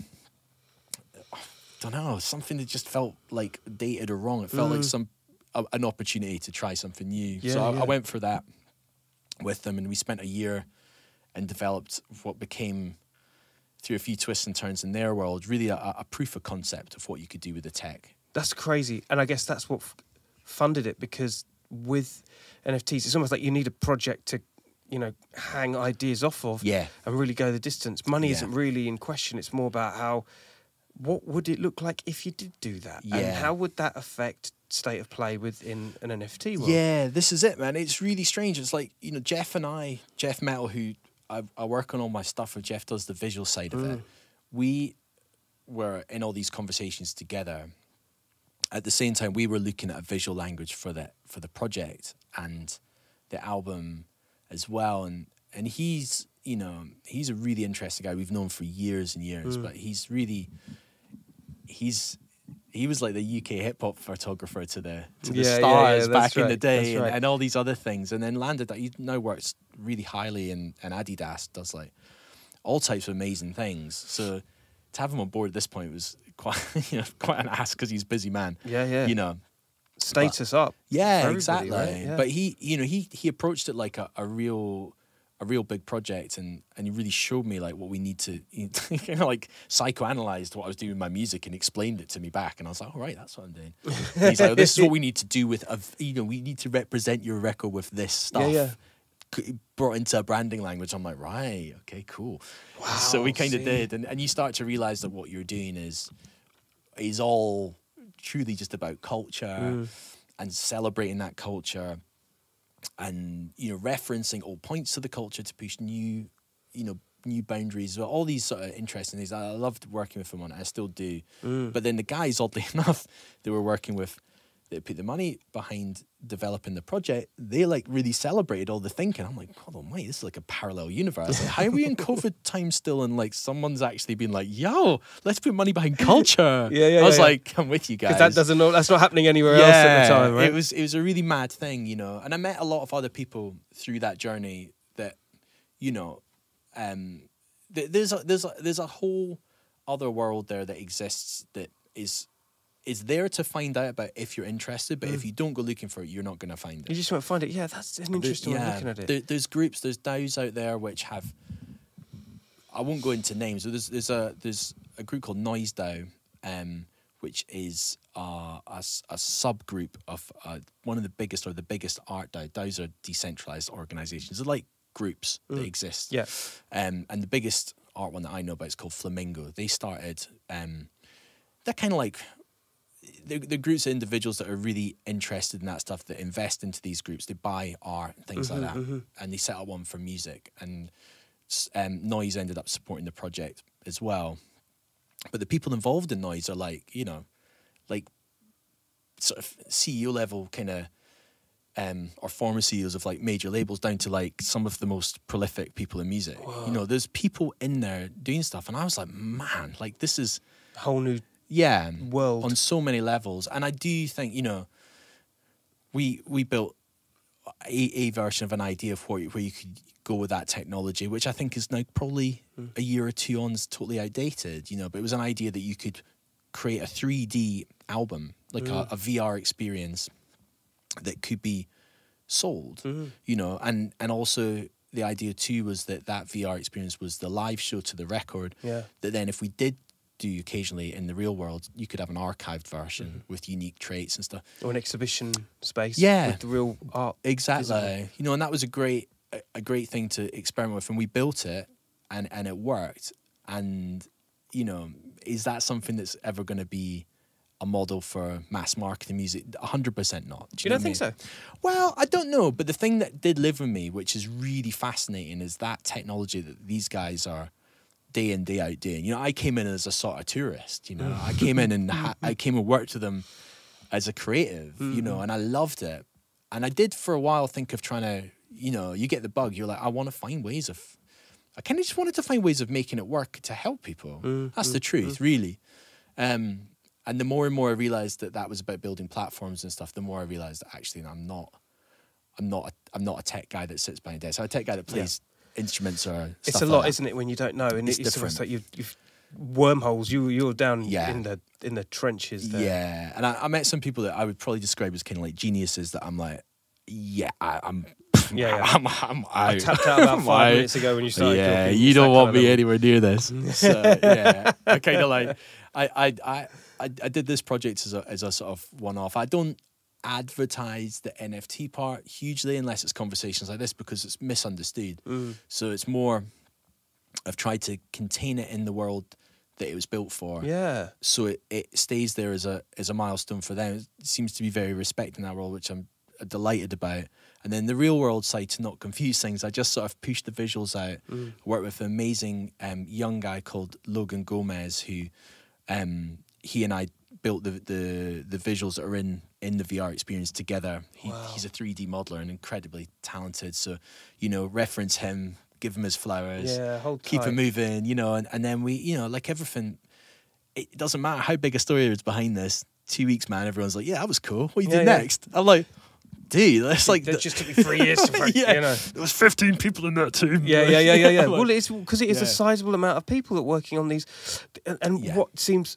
I don't know, something that just felt like dated or wrong. It felt like an opportunity to try something new. I went for that with them, and we spent a year and developed what became, through a few twists and turns in their world, really a proof of concept of what you could do with the tech. That's crazy. And I guess that's what funded it, because with NFTs, it's almost like you need a project to, you know, hang ideas off of and really go the distance. Money isn't really in question. It's more about what would it look like if you did do that? And how would that affect state of play within an NFT world? Yeah, this is it, man. It's really strange. It's like, you know, Jeff Metal, who I work on all my stuff with, Jeff does the visual side of it. We were in all these conversations together. At the same time, we were looking at a visual language for the project and the album as well. And he's, you know, he's a really interesting guy. We've known for years and years, but he was like the UK hip hop photographer to the stars back in the day, and all these other things. And then landed that he now works really highly in Adidas, does like all types of amazing things. So to have him on board at this point was quite an ask, because he's a busy man. You know, status up. Yeah, exactly. Right? Yeah. But he approached it like a real big project, and he really showed me like what we need to, kind of like psychoanalyzed what I was doing with my music and explained it to me back, and I was like, all right, that's what I'm doing. And he's like, this is what we need to do with we need to represent your record with this stuff. Brought into a branding language. I'm like, right, okay, cool. Wow. So we kind of did, and you start to realize that what you're doing is all truly just about culture and celebrating that culture, and, you know, referencing all points of the culture to push new boundaries. All these sort of interesting things. I loved working with them on it. I still do. But then the guys, oddly enough, they were working with, they put the money behind developing the project, they like really celebrated all the thinking. I'm like, God almighty, this is like a parallel universe. Like, how are we in COVID time still, and like someone's actually been like, yo, let's put money behind culture. I was like, I'm with you guys. Because that's not happening anywhere else at the time, right? It was a really mad thing, you know. And I met a lot of other people through that journey that, you know, there's a whole other world there that exists that is there to find out about if you're interested, but if you don't go looking for it, you're not going to find it. You just won't find it. Yeah, that's an interesting way of looking at it. There's groups, there's DAOs out there which have. I won't go into names. But there's a group called Noise DAO, which is a subgroup of one of the biggest art DAO. DAOs are decentralized organizations. They're like groups that exist. Yeah. And the biggest art one that I know about is called Flamingo. They started. They're kind of like. The groups of individuals that are really interested in that stuff, that invest into these groups. They buy art and things like that, and they set up one for music. And Noise ended up supporting the project as well. But the people involved in Noise are like sort of CEO level kind of, or former CEOs of like major labels, down to like some of the most prolific people in music. Whoa. You know, there's people in there doing stuff, and I was like, man, like this is a whole new. Yeah, world on so many levels. And I do think, you know, we built a version of an idea of where you could go with that technology, which I think is now probably a year or two on, is totally outdated, you know, but it was an idea that you could create a 3D album, like a VR experience that could be sold, you know, and also the idea too was that VR experience was the live show to the record, that then if we did do occasionally in the real world, you could have an archived version with unique traits and stuff, or an exhibition space with the real art. Exactly. Visible. You know, and that was a great thing to experiment with, and we built it and it worked. And you know, is that something that's ever going to be a model for mass marketing music? 100% not. You don't think so? Well, I don't know, but the thing that did live with me, which is really fascinating, is that technology that these guys are day in, day out doing. You know, I came in as a sort of tourist, you know. I came in and I came and worked with them as a creative, you know, and I loved it. And I did for a while think of trying to, you know, you get the bug, you're like, I want to find ways of, I kind of just wanted to find ways of making it work to help people. That's the truth, really. And the more and more I realized that was about building platforms and stuff, the more I realized that actually I'm not a tech guy that sits behind a desk. I'm a tech guy that plays instruments or stuff. It's a lot, isn't it, when you don't know, and it's different. almost like you've wormholes. You're down in the trenches there. Yeah, and I met some people that I would probably describe as kind of like geniuses. That I'm like, I'm I tapped out about 5 minutes ago when you started. Yeah, talking. you don't want me anywhere near this. So yeah, I kind of like I did this project as a sort of one-off. I don't advertise the NFT part hugely unless it's conversations like this, because it's misunderstood. So it's more, I've tried to contain it in the world that it was built for. Yeah. So it stays there as a milestone for them. It seems to be very respecting that world, which I'm delighted about. And then the real world side, to not confuse things, I just sort of pushed the visuals out. Worked with an amazing young guy called Logan Gomez, who he and I built the visuals that are in the VR experience together. He's a 3D modeler and incredibly talented. So, you know, reference him, give him his flowers, keep him moving, you know, and then we, you know, like everything, it doesn't matter how big a story there is behind this. 2 weeks, man, everyone's like, yeah, that was cool. What do you do next? I'm like, dude, that's like... It just took me 3 years to you know. There was 15 people in that team. Yeah. Well, it's because it is a sizable amount of people that are working on these. And what seems,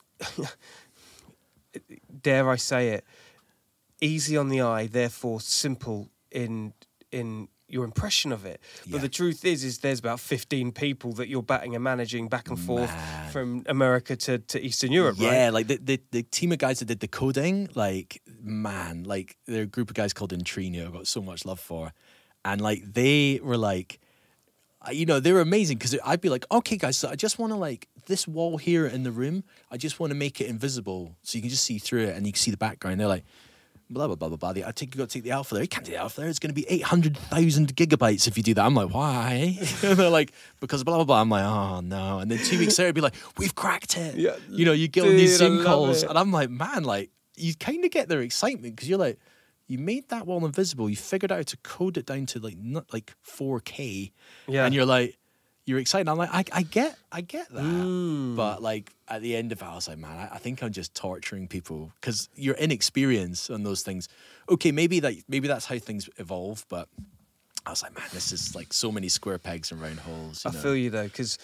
dare I say it, easy on the eye, therefore simple in your impression of it. But the truth is there's about 15 people that you're batting and managing back and forth from America to Eastern Europe, right? Yeah, like the team of guys that did the coding, like, man, like they're a group of guys called Intrino, I've got so much love for. And like they were like, you know, they were amazing, because I'd be like, okay guys, so I just want to, like, this wall here in the room, I just want to make it invisible so you can just see through it and you can see the background. They're like, blah, blah, blah, blah, blah. You got to take the alpha there. You can't do the alpha there. It's going to be 800,000 gigabytes if you do that. I'm like, why? And they're like, because blah, blah, blah. I'm like, oh, no. And then 2 weeks later, it'd be like, we've cracked it. Yeah. You know, you get on these Zoom calls. And I'm like, man, like, you kind of get their excitement, because you're like, you made that wall invisible. You figured out how to code it down to like not like 4K. Yeah. And you're like, you're excited. I'm like, I get that. But like at the end of it, I was like, man, I think I'm just torturing people, because you're inexperienced on those things. Okay, maybe that's how things evolve, but I was like, man, this is like so many square pegs and round holes. I feel you though, because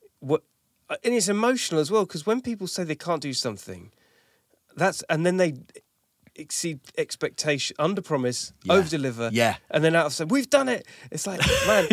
and it's emotional as well. Because when people say they can't do something, and then they exceed expectation, under promise, over deliver, and then out of say we've done it. It's like, man,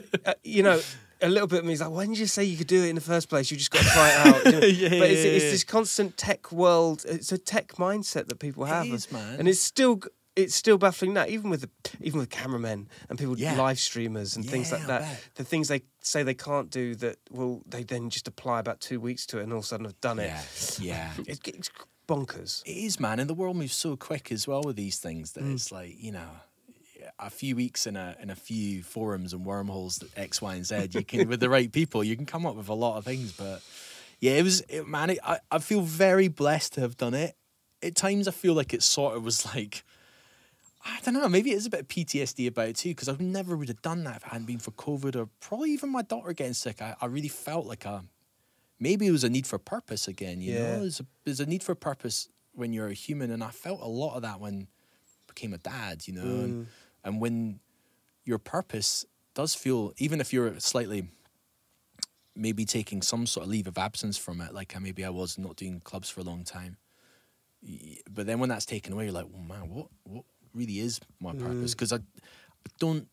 a little bit of me is like, why didn't you say you could do it in the first place? You just got to try it out. But it's this constant tech world. It's a tech mindset that people have, It is, man. and it's still baffling that even with cameramen and people live streamers and things like that. The things they say they can't do that they then just apply about 2 weeks to it and all of a sudden have done it. Yeah. It's bonkers. It is, man, and the world moves so quick as well with these things that it's like, a few weeks in a few forums and wormholes that X, Y, and Z, you can with the right people, you can come up with a lot of things. But yeah, I feel very blessed to have done it. At times, I feel like it sort of was like, I don't know, maybe it is a bit of PTSD about it too, because I never would have done that if it hadn't been for COVID or probably even my daughter getting sick. I really felt like maybe it was a need for purpose again, you know? There's a need for purpose when you're a human, and I felt a lot of that when I became a dad, and when your purpose does feel, even if you're slightly maybe taking some sort of leave of absence from it, like maybe I was not doing clubs for a long time, but then when that's taken away, you're like, well, man, what really is my purpose? Because I've done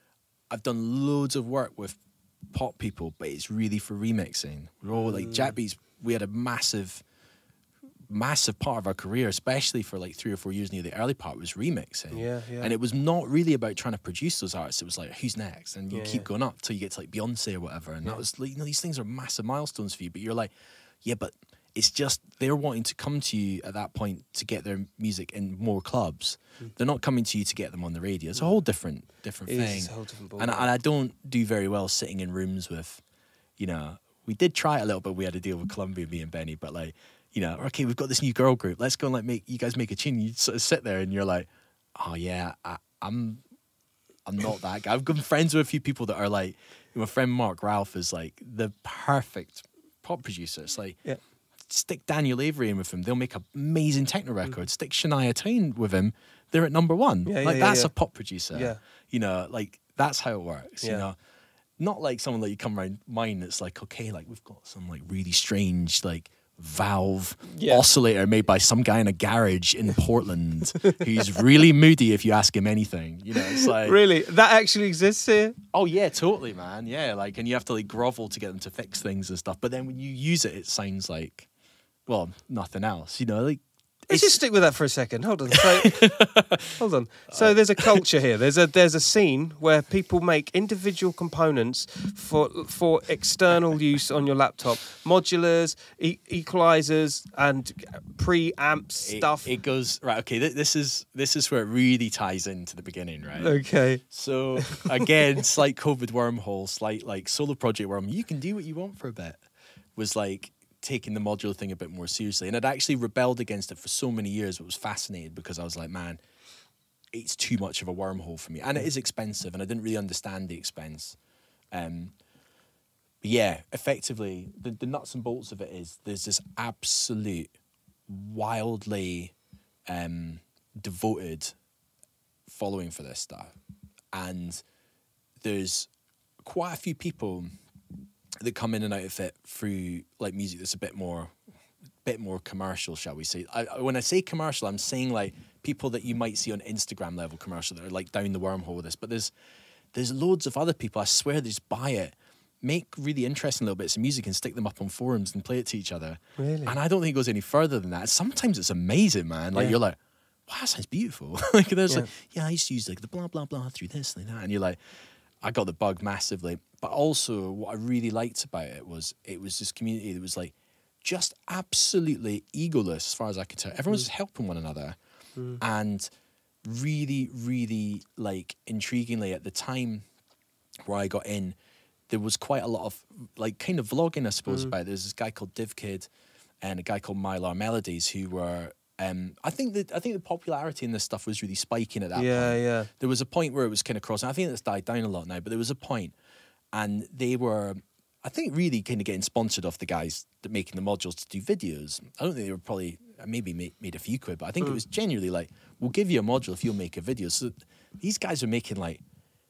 loads of work with pop people, but it's really for remixing. We're all like Jack Beats. We had a massive part of our career, especially for like 3 or 4 years near the early part, was remixing. Yeah. And it was not really about trying to produce those artists. It was like, who's next? And you keep going up till you get to like Beyonce or whatever. And that was like, these things are massive milestones for you. But you're like, yeah, but it's just they're wanting to come to you at that point to get their music in more clubs. They're not coming to you to get them on the radio. It's a whole different thing. It's a whole different ball. And I don't do very well sitting in rooms with, we did try it a little bit. We had a deal with Columbia, me and Benny, but like, okay, we've got this new girl group. Let's go and like you guys make a tune. You sort of sit there and you're like, oh yeah, I'm not that guy. I've been friends with a few people that are like, my friend Mark Ralph is like the perfect pop producer. It's like, stick Daniel Avery in with him, they'll make an amazing techno record. Stick Shania Twain with him, they're at number one. That's a pop producer. Like that's how it works. Not like someone like you come around mine that's like, okay, like we've got some like really strange like valve oscillator made by some guy in a garage in Portland who's really moody if you ask him anything. It's like, really, that actually exists here? Oh yeah, totally, man. Yeah, like, and you have to like grovel to get them to fix things and stuff. But then when you use it, it sounds like, well, nothing else. Like, let's just stick with that for a second. Hold on. So there's a culture here. There's a scene where people make individual components for external use on your laptop, modulars, equalizers, and preamp stuff. It goes right. Okay, this is where it really ties into the beginning, right? Okay. So again, slight COVID wormhole, slight like solo project worm. You can do what you want for a bit. Was like taking the modular thing a bit more seriously, and I'd actually rebelled against it for so many years, but was fascinated because I was like, man, it's too much of a wormhole for me, and it is expensive, and I didn't really understand the expense. But yeah, effectively, the nuts and bolts of it is there's this absolute wildly devoted following for this stuff, and there's quite a few people that come in and out of it through like music that's a bit more commercial, shall we say. When I say commercial, I'm saying like people that you might see on Instagram level commercial that are like down the wormhole with this. But there's loads of other people, I swear, they just buy it, make really interesting little bits of music and stick them up on forums and play it to each other. Really? And I don't think it goes any further than that. Sometimes it's amazing, man. Like you're like, wow, that sounds beautiful. Like there's like, I used to use like the blah, blah, blah through this, like that. And you're like, I got the bug massively. But also what I really liked about it was this community that was like just absolutely egoless as far as I could tell. Everyone's just helping one another. And really, really like intriguingly at the time where I got in, there was quite a lot of like kind of vlogging, I suppose, about it. There's this guy called DivKid and a guy called Mylar Melodies who were I think the popularity in this stuff was really spiking at that point. Yeah. There was a point where it was kind of crossing. I think it's died down a lot now, but there was a point, and they were, I think, really kind of getting sponsored off the guys that making the modules to do videos. I don't think they were probably maybe made a few quid, but I think it was genuinely like, we'll give you a module if you'll make a video. So these guys were making like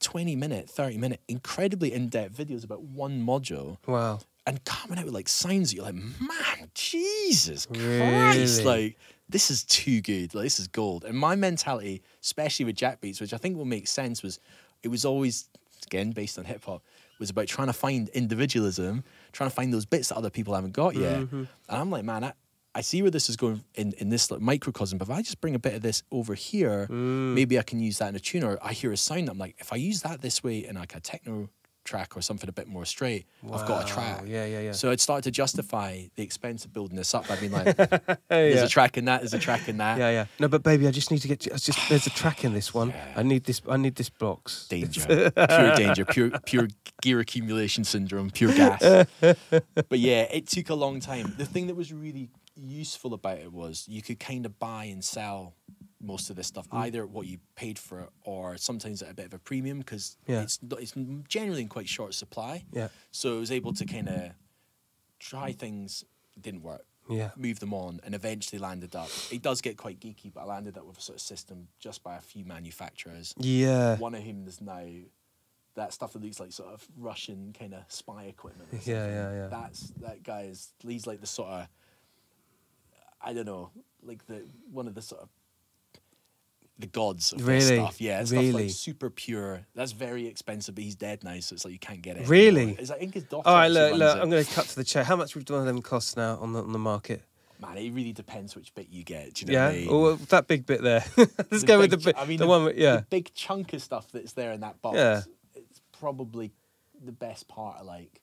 20-minute, 30-minute, incredibly in-depth videos about one module. Wow. And coming out with like sounds that you're like, man, Jesus Christ, Really? like this is too good, like this is gold. And my mentality, especially with Jack Beats, which I think will make sense, was it was always, again, based on hip hop, was about trying to find individualism, trying to find those bits that other people haven't got yet. And I'm like, man, I see where this is going in this like microcosm, but if I just bring a bit of this over here, maybe I can use that in a tune, or I hear a sound, I'm like, if I use that this way in like a techno track or something a bit more straight, I've got a track. Yeah. So I'd started to justify the expense of building this up by being like, there's a track in that, there's a track in that. Yeah. No, but baby, I just need to get. There's a track in this one. Yeah. I need this blocks. Danger, pure danger, pure gear accumulation syndrome, pure gas. But yeah, it took a long time. The thing that was really useful about it was you could kind of buy and sell most of this stuff, either what you paid for it or sometimes at a bit of a premium, because it's generally in quite short supply. Yeah. So I was able to kind of try things, didn't work. Yeah. Move them on and eventually landed up. It does get quite geeky, but I landed up with a sort of system just by a few manufacturers. Yeah. One of whom is now that stuff that looks like sort of Russian kind of spy equipment. or Yeah. something. That guy is, he's like the sort of, I don't know, like one of the sort of the gods of this stuff. Yeah, stuff like super pure. That's very expensive, but he's dead now, so it's like you can't get it. Really? Anymore. It's like, I think his daughter. All right, actually look. runs it. I'm going to cut to the chase. How much would one of them cost now on the market? Man, it really depends which bit you get. Do you know what I mean? Or that big bit there. Let's go with the bit. I mean, the one. the big chunk of stuff that's there in that box. Yeah. It's probably the best part of like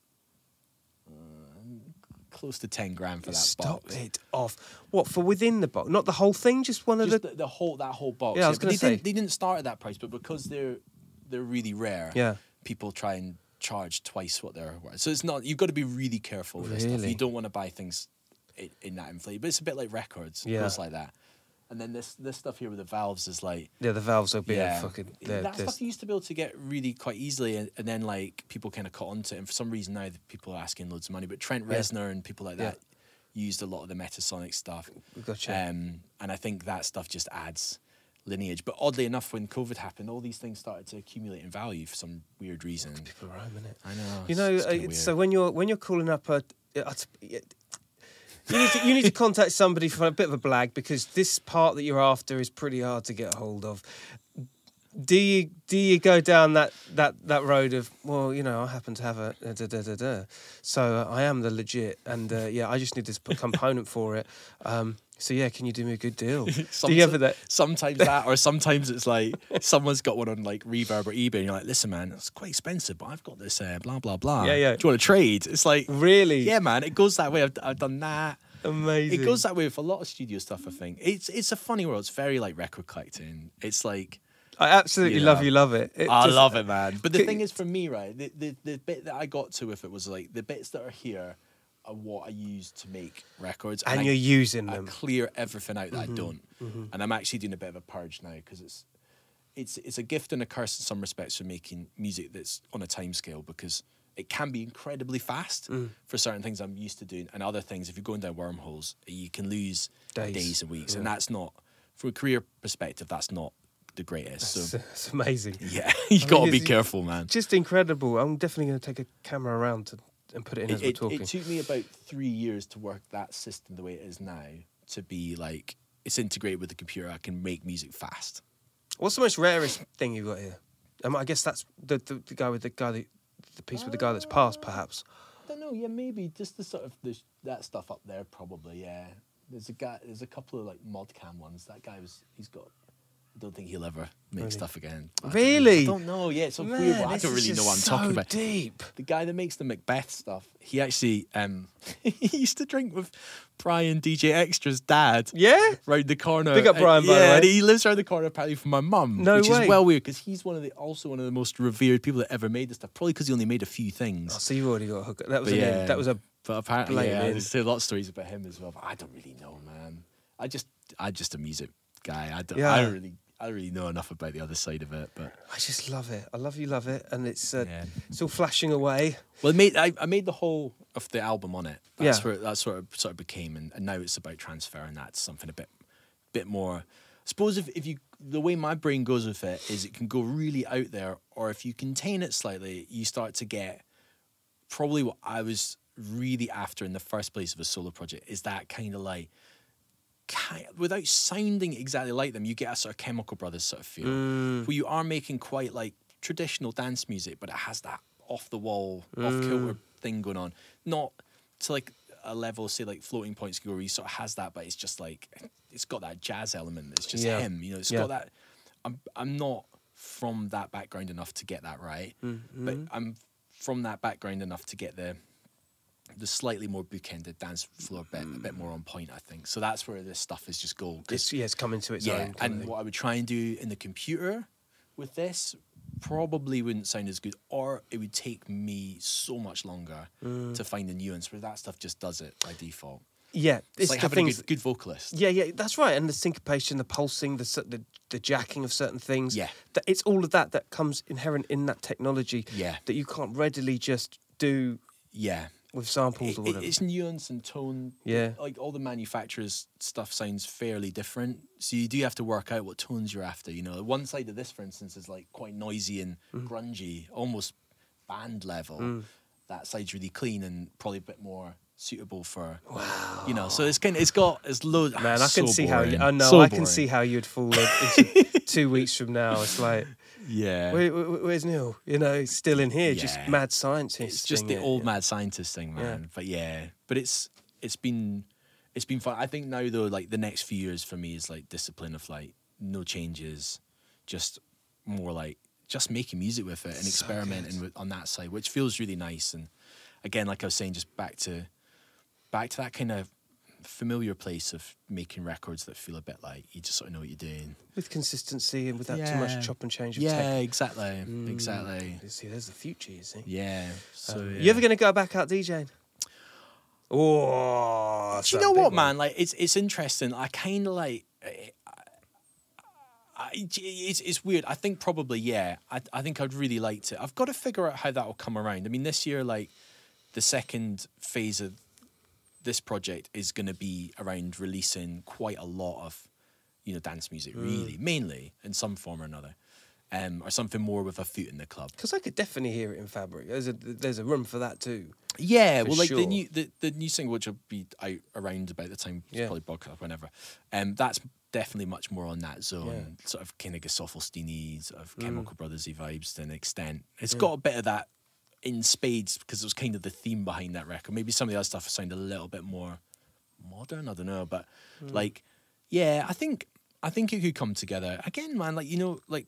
close to 10 grand for that Stop box. it off. What, for within the box? Not the whole thing, just one of Just the... that whole box. Yeah, I was but gonna say. they didn't start at that price, but because they're really rare, Yeah. people try and charge twice what they're worth. So it's not, you've got to be really careful with this stuff. Really? You don't want to buy things in that inflated, but it's a bit like records. It goes like that. And then this stuff here with the valves is like... Yeah, the valves will be fucking... That stuff you used to be able to get really quite easily, and then like people kind of caught on to it, and for some reason now people are asking loads of money, but Trent Reznor and people like that used a lot of the Metasonic stuff. Gotcha. And I think that stuff just adds lineage. But oddly enough, when COVID happened, all these things started to accumulate in value for some weird reason. People are home, innit? I know. You know, it's kinda weird. so when you're calling up you need to contact somebody for a bit of a blag, because this part that you're after is pretty hard to get a hold of. Do you go down that road of, well, you know, I happen to have a so I am the legit, and I just need this component for it. So yeah, can you do me a good deal? Do you ever that? Sometimes that, or sometimes it's like someone's got one on like Reverb or eBay, and you're like, listen, man, it's quite expensive, but I've got this blah blah blah. Yeah. Do you want to trade? It's like, Really? yeah, man. It goes that way. I've done that. Amazing. It goes that way with a lot of studio stuff. I think it's a funny world. It's very like record collecting. It's like, I absolutely love it. I love it, man. But the thing is, for me, right, the bit that I got to with it was like the bits that are here are what I use to make records, and I- you're using I them. clear everything out that I don't, and I'm actually doing a bit of a purge now, because it's a gift and a curse in some respects for making music that's on a time scale, because it can be incredibly fast for certain things I'm used to doing, and other things, if you're going down wormholes, you can lose days and weeks, and that's not, from a career perspective, that's not the greatest. So It's amazing. yeah, you got to be it's- careful, man. Just incredible. I'm definitely going to take a camera around and put it in as we're talking. It took me about 3 years to work that system the way it is now, to be like, it's integrated with the computer. I can make music fast. What's the most rarest thing you've got here? I guess that's the piece with the guy that's passed, perhaps. I don't know. Yeah, maybe just the sort of that stuff up there. Probably, yeah. There's a couple of like Modcam ones. That guy he's got. I don't think he'll ever make stuff again. Really? I don't know. Yeah, it's a Man, weird one. I this don't is really know just what I'm talking so about. deep. The guy that makes the Macbeth stuff, he actually he used to drink with Brian DJ Extra's dad. Yeah? Round the corner. Big up Brian, by the way. And he lives around the corner apparently from my mum. No which way. is well weird, because he's also one of the most revered people that ever made this stuff. Probably because he only made a few things. Oh, so you've already got a hook. That was But an in. That was a... But apparently, blame in. there's a lot of stories about him as well. But I don't really know, man. I'm just a music guy. I don't really know enough about the other side of it. But I just love it. I love you, love it. And it's Yeah. it's all flashing away. well, I made the whole of the album on it. That's where that sort of became, and now it's about transferring that to something a bit more. suppose if you, the way my brain goes with it is it can go really out there, or if you contain it slightly, you start to get probably what I was really after in the first place of a solo project, is that kind of like, without sounding exactly like them, you get a sort of Chemical Brothers sort of feel, where you are making quite like traditional dance music, but it has that off the wall, off kilter thing going on. Not to like a level, say like Floating Points go, where he sort of has that, but it's just like, it's got that jazz element. It's just him, you know. It's got that. I'm not from that background enough to get that right, but I'm from that background enough to get the slightly more bookended dance floor bit a bit more on point, I think. So that's where this stuff is just gold. It's coming to its own. And what I would try and do in the computer with this probably wouldn't sound as good, or it would take me so much longer to find the nuance, where that stuff just does it by default. Yeah, it's like having a good vocalist. Yeah, that's right. And the syncopation, the pulsing, the jacking of certain things. Yeah. It's all of that comes inherent in that technology. Yeah. That you can't readily just do. Yeah. With samples or whatever. It's nuance and tone. Yeah. Like all the manufacturers' stuff sounds fairly different. So you do have to work out what tones you're after. You know, one side of this, for instance, is like quite noisy and grungy, almost band level. That side's really clean and probably a bit more suitable for, you know. So it's loads. Man, I can see boring. how. I know. So I can boring. see how you'd fall into 2 weeks from now. It's like. Yeah. Where's Neil? You know, he's still in here, just mad scientist. It's just the old mad scientist thing, man. But it's been fun. I think now though, like the next few years for me is like discipline of like no changes, just more like just making music with it and experimenting on that side, which feels really nice. And again, like I was saying, just back to that kind of familiar place of making records that feel a bit like you just sort of know what you're doing with consistency and without too much chop and change of tech. Yeah, exactly. You see, there's the future, you see. Yeah. So you ever going to go back out DJing? Oh, do you know what, man? Like, it's interesting. I kind of like. It's weird. I think probably I think I'd really like to. I've got to figure out how that will come around. I mean, this year, like the second phase of this project is going to be around releasing quite a lot of, you know, dance music, really, mainly in some form or another, or something more with a foot in the club. Because I could definitely hear it in Fabric. There's a room for that too. Yeah, for well, like sure. the new single, which will be out around about the time, probably broadcast whenever. That's definitely much more on that zone, sort of kind of Gesoffelstein-y, sort of Chemical Brothers-y vibes to an extent. It's got a bit of that in spades because it was kind of the theme behind that record. Maybe some of the other stuff sounded a little bit more modern, I don't know, but like, yeah, I think it could come together again, man. Like, you know, like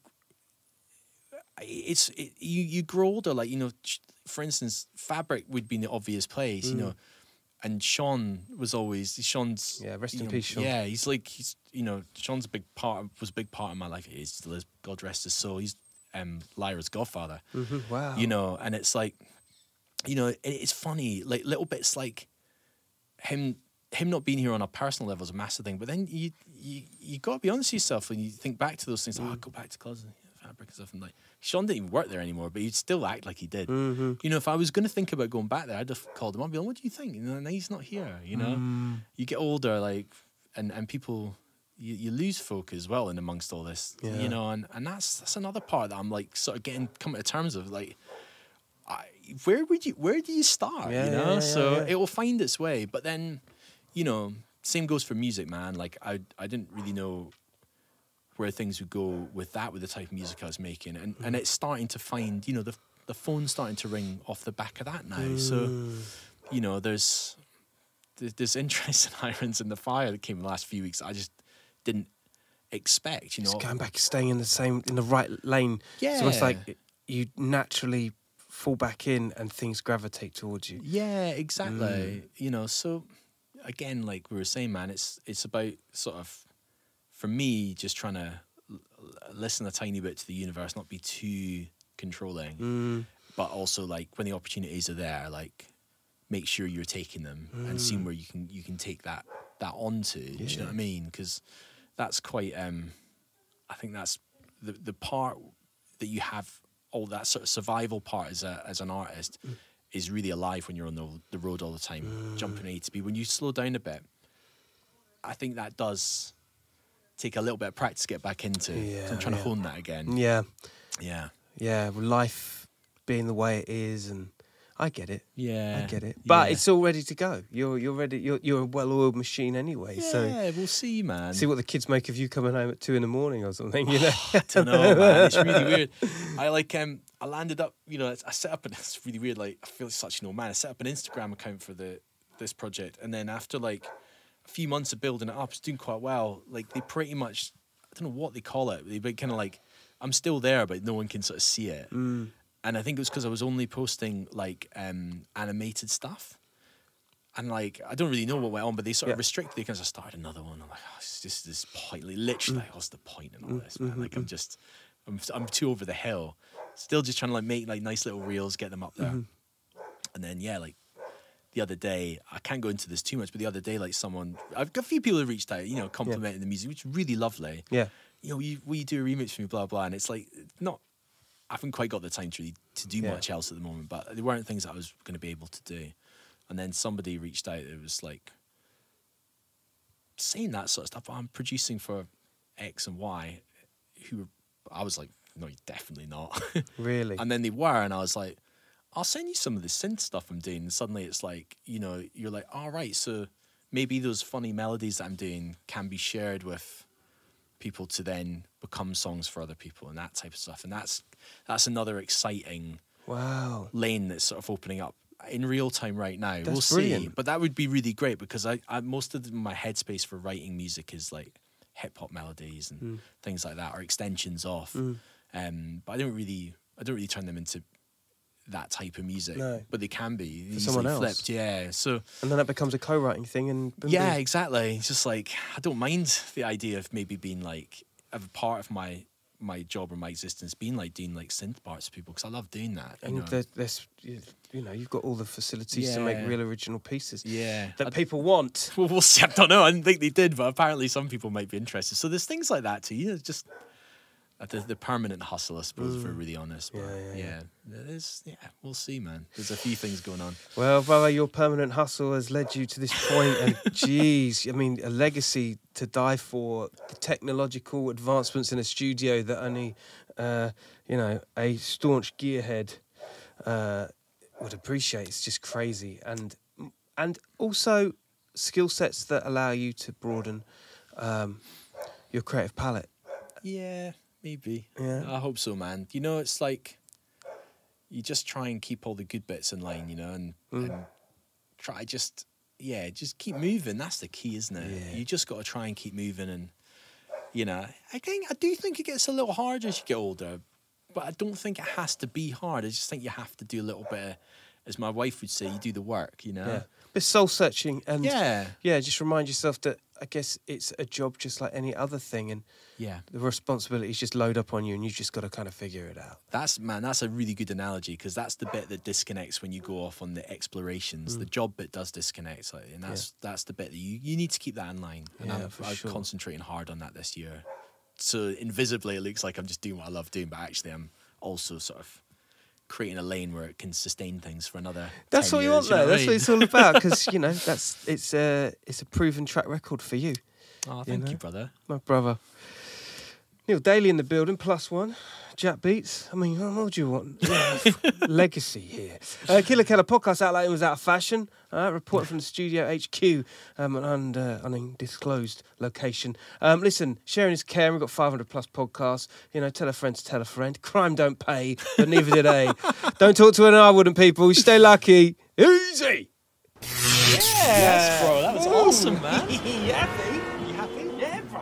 you grow older. Like, you know, for instance, Fabric would be the obvious place, you know, and Sean's rest in peace, Sean. Yeah, he's you know, Sean's was a big part of my life. He is still is, God rest his soul. He's Lyra's godfather. Wow. You know, and it's like, you know, it's funny, like little bits like him not being here on a personal level is a massive thing, but then you got to be honest with yourself when you think back to those things. I go back to clubs and Fabric and stuff, and like Sean didn't even work there anymore, but he'd still act like he did. You know, if I was going to think about going back there, I'd have called him up and be like, what do you think? You know, now he's not here, you know. You get older, like, and people, you lose folk as well in amongst all this, you know, and that's another part that I'm like sort of coming to terms of, like, where do you start, you know? So it will find its way, but then, you know, same goes for music, man. Like I didn't really know where things would go with the type of music I was making, and it's starting to find, you know, the phone's starting to ring off the back of that now. So, you know, there's interesting irons in the fire that came in the last few weeks I just didn't expect, you know. Just going back, staying in the right lane. Yeah. So it's like you naturally fall back in and things gravitate towards you. Yeah, exactly. You know, so again, like we were saying, man, it's about sort of, for me, just trying to listen a tiny bit to the universe, not be too controlling, but also like when the opportunities are there, like make sure you're taking them and seeing where you can take that onto. Do you know what I mean? Because that's quite. I think that's the part that you have. All that sort of survival part as an artist is really alive when you're on the road all the time, jumping A to B. When you slow down a bit, I think that does take a little bit of practice to get back into. Yeah, So I'm trying yeah. to hone that again. Yeah, Yeah. yeah. With life being the way it is, and I get it. Yeah. I get it. But Yeah. it's all ready to go. You're ready. You're a well-oiled machine anyway. So Yeah, we'll see, man. see what the kids make of you coming home at 2 a.m. or something. You know. I don't know, man. It's really weird. I landed up, I set up, and it's really weird. Like, I feel like such an old man. I set up an Instagram account for this project, and then after like a few months of building it up, it's doing quite well. Like, they pretty much, I don't know what they call it. They kind of like, I'm still there, but no one can sort of see it. And I think it was because I was only posting like animated stuff. And like, I don't really know what went on, but they sort of restricted it because I started another one. I'm like, oh, it's just this point. Like, literally, like, what's the point in all this, man? Like, I'm too over the hill. Still just trying to like make like nice little reels, get them up there. And then, yeah, like the other day, I can't go into this too much, but the other day, like I've got a few people who reached out, complimenting the music, which is really lovely. Yeah. Will you do a remix for me, blah, blah. And it's like, I haven't quite got the time to do much else at the moment, but there weren't things that I was going to be able to do. And then somebody reached out. It was like saying that sort of stuff. I'm producing for X and Y. I was like, no, you're definitely not. Really? And then they were, and I was like, I'll send you some of the synth stuff I'm doing. And suddenly it's like, you're like, all right, so maybe those funny melodies that I'm doing can be shared with people to then become songs for other people and that type of stuff. And that's another exciting lane that's sort of opening up in real time right now. That's we'll see. brilliant. But that would be really great because I most of my headspace for writing music is like hip hop melodies and things like that, or extensions off. But I don't really turn them into that type of music. No. But they can be easily someone else. flipped. Yeah. So And then it becomes a co-writing thing, and boom, yeah, boom. exactly. It's just like, I don't mind the idea of maybe being like, of a part of my job or my existence being like doing like synth parts for people, because I love doing that. And there's you've got all the facilities to make Yeah. real original pieces. Yeah. That people want. Well, we'll see. I don't know. I didn't think they did, but apparently some people might be interested. So there's things like that too. Just the permanent hustle, I suppose, if we're really honest. But Yeah. We'll see, man. There's a few things going on. Well, brother, your permanent hustle has led you to this point, and geez, I mean, a legacy to die for. The technological advancements in a studio that only, a staunch gearhead would appreciate. It's just crazy, and also skill sets that allow you to broaden your creative palette. Yeah, maybe. Yeah. I hope so, man. It's like you just try and keep all the good bits in line, and try just keep moving. That's the key, isn't it? Yeah. You just got to try and keep moving, and I do think it gets a little harder as you get older, but I don't think it has to be hard. I just think you have to do a little bit of, as my wife would say, you do the work, Yeah, but soul searching, and Yeah. just remind yourself that I guess it's a job just like any other thing, and Yeah. the responsibilities just load up on you, and you just got to kind of figure it out. That's a really good analogy, because that's the bit that disconnects when you go off on the explorations. The job bit does disconnect, and that's the bit that you need to keep that in line. And Yeah, I'm for I'm sure. concentrating hard on that this year. So invisibly, it looks like I'm just doing what I love doing, but actually, I'm also sort of creating a lane where it can sustain things for another. That's 10 what you years, want, though. know That's I what mean? it's all about, because it's a proven track record for you, Oh, thank know? you, brother. my brother. Neil Daly in the building, +1. Jack Beats. I mean, what do you want? Legacy here. Killer Keller podcast outlet was out of fashion. Reporting from the studio HQ, an undisclosed location. Listen, sharing is caring. We've got 500+ podcasts. Tell a friend to tell a friend. Crime don't pay, but neither did they. Don't talk to an I wouldn't, people. Stay lucky. Easy. Yes, bro. That was awesome, man. Yeah, baby.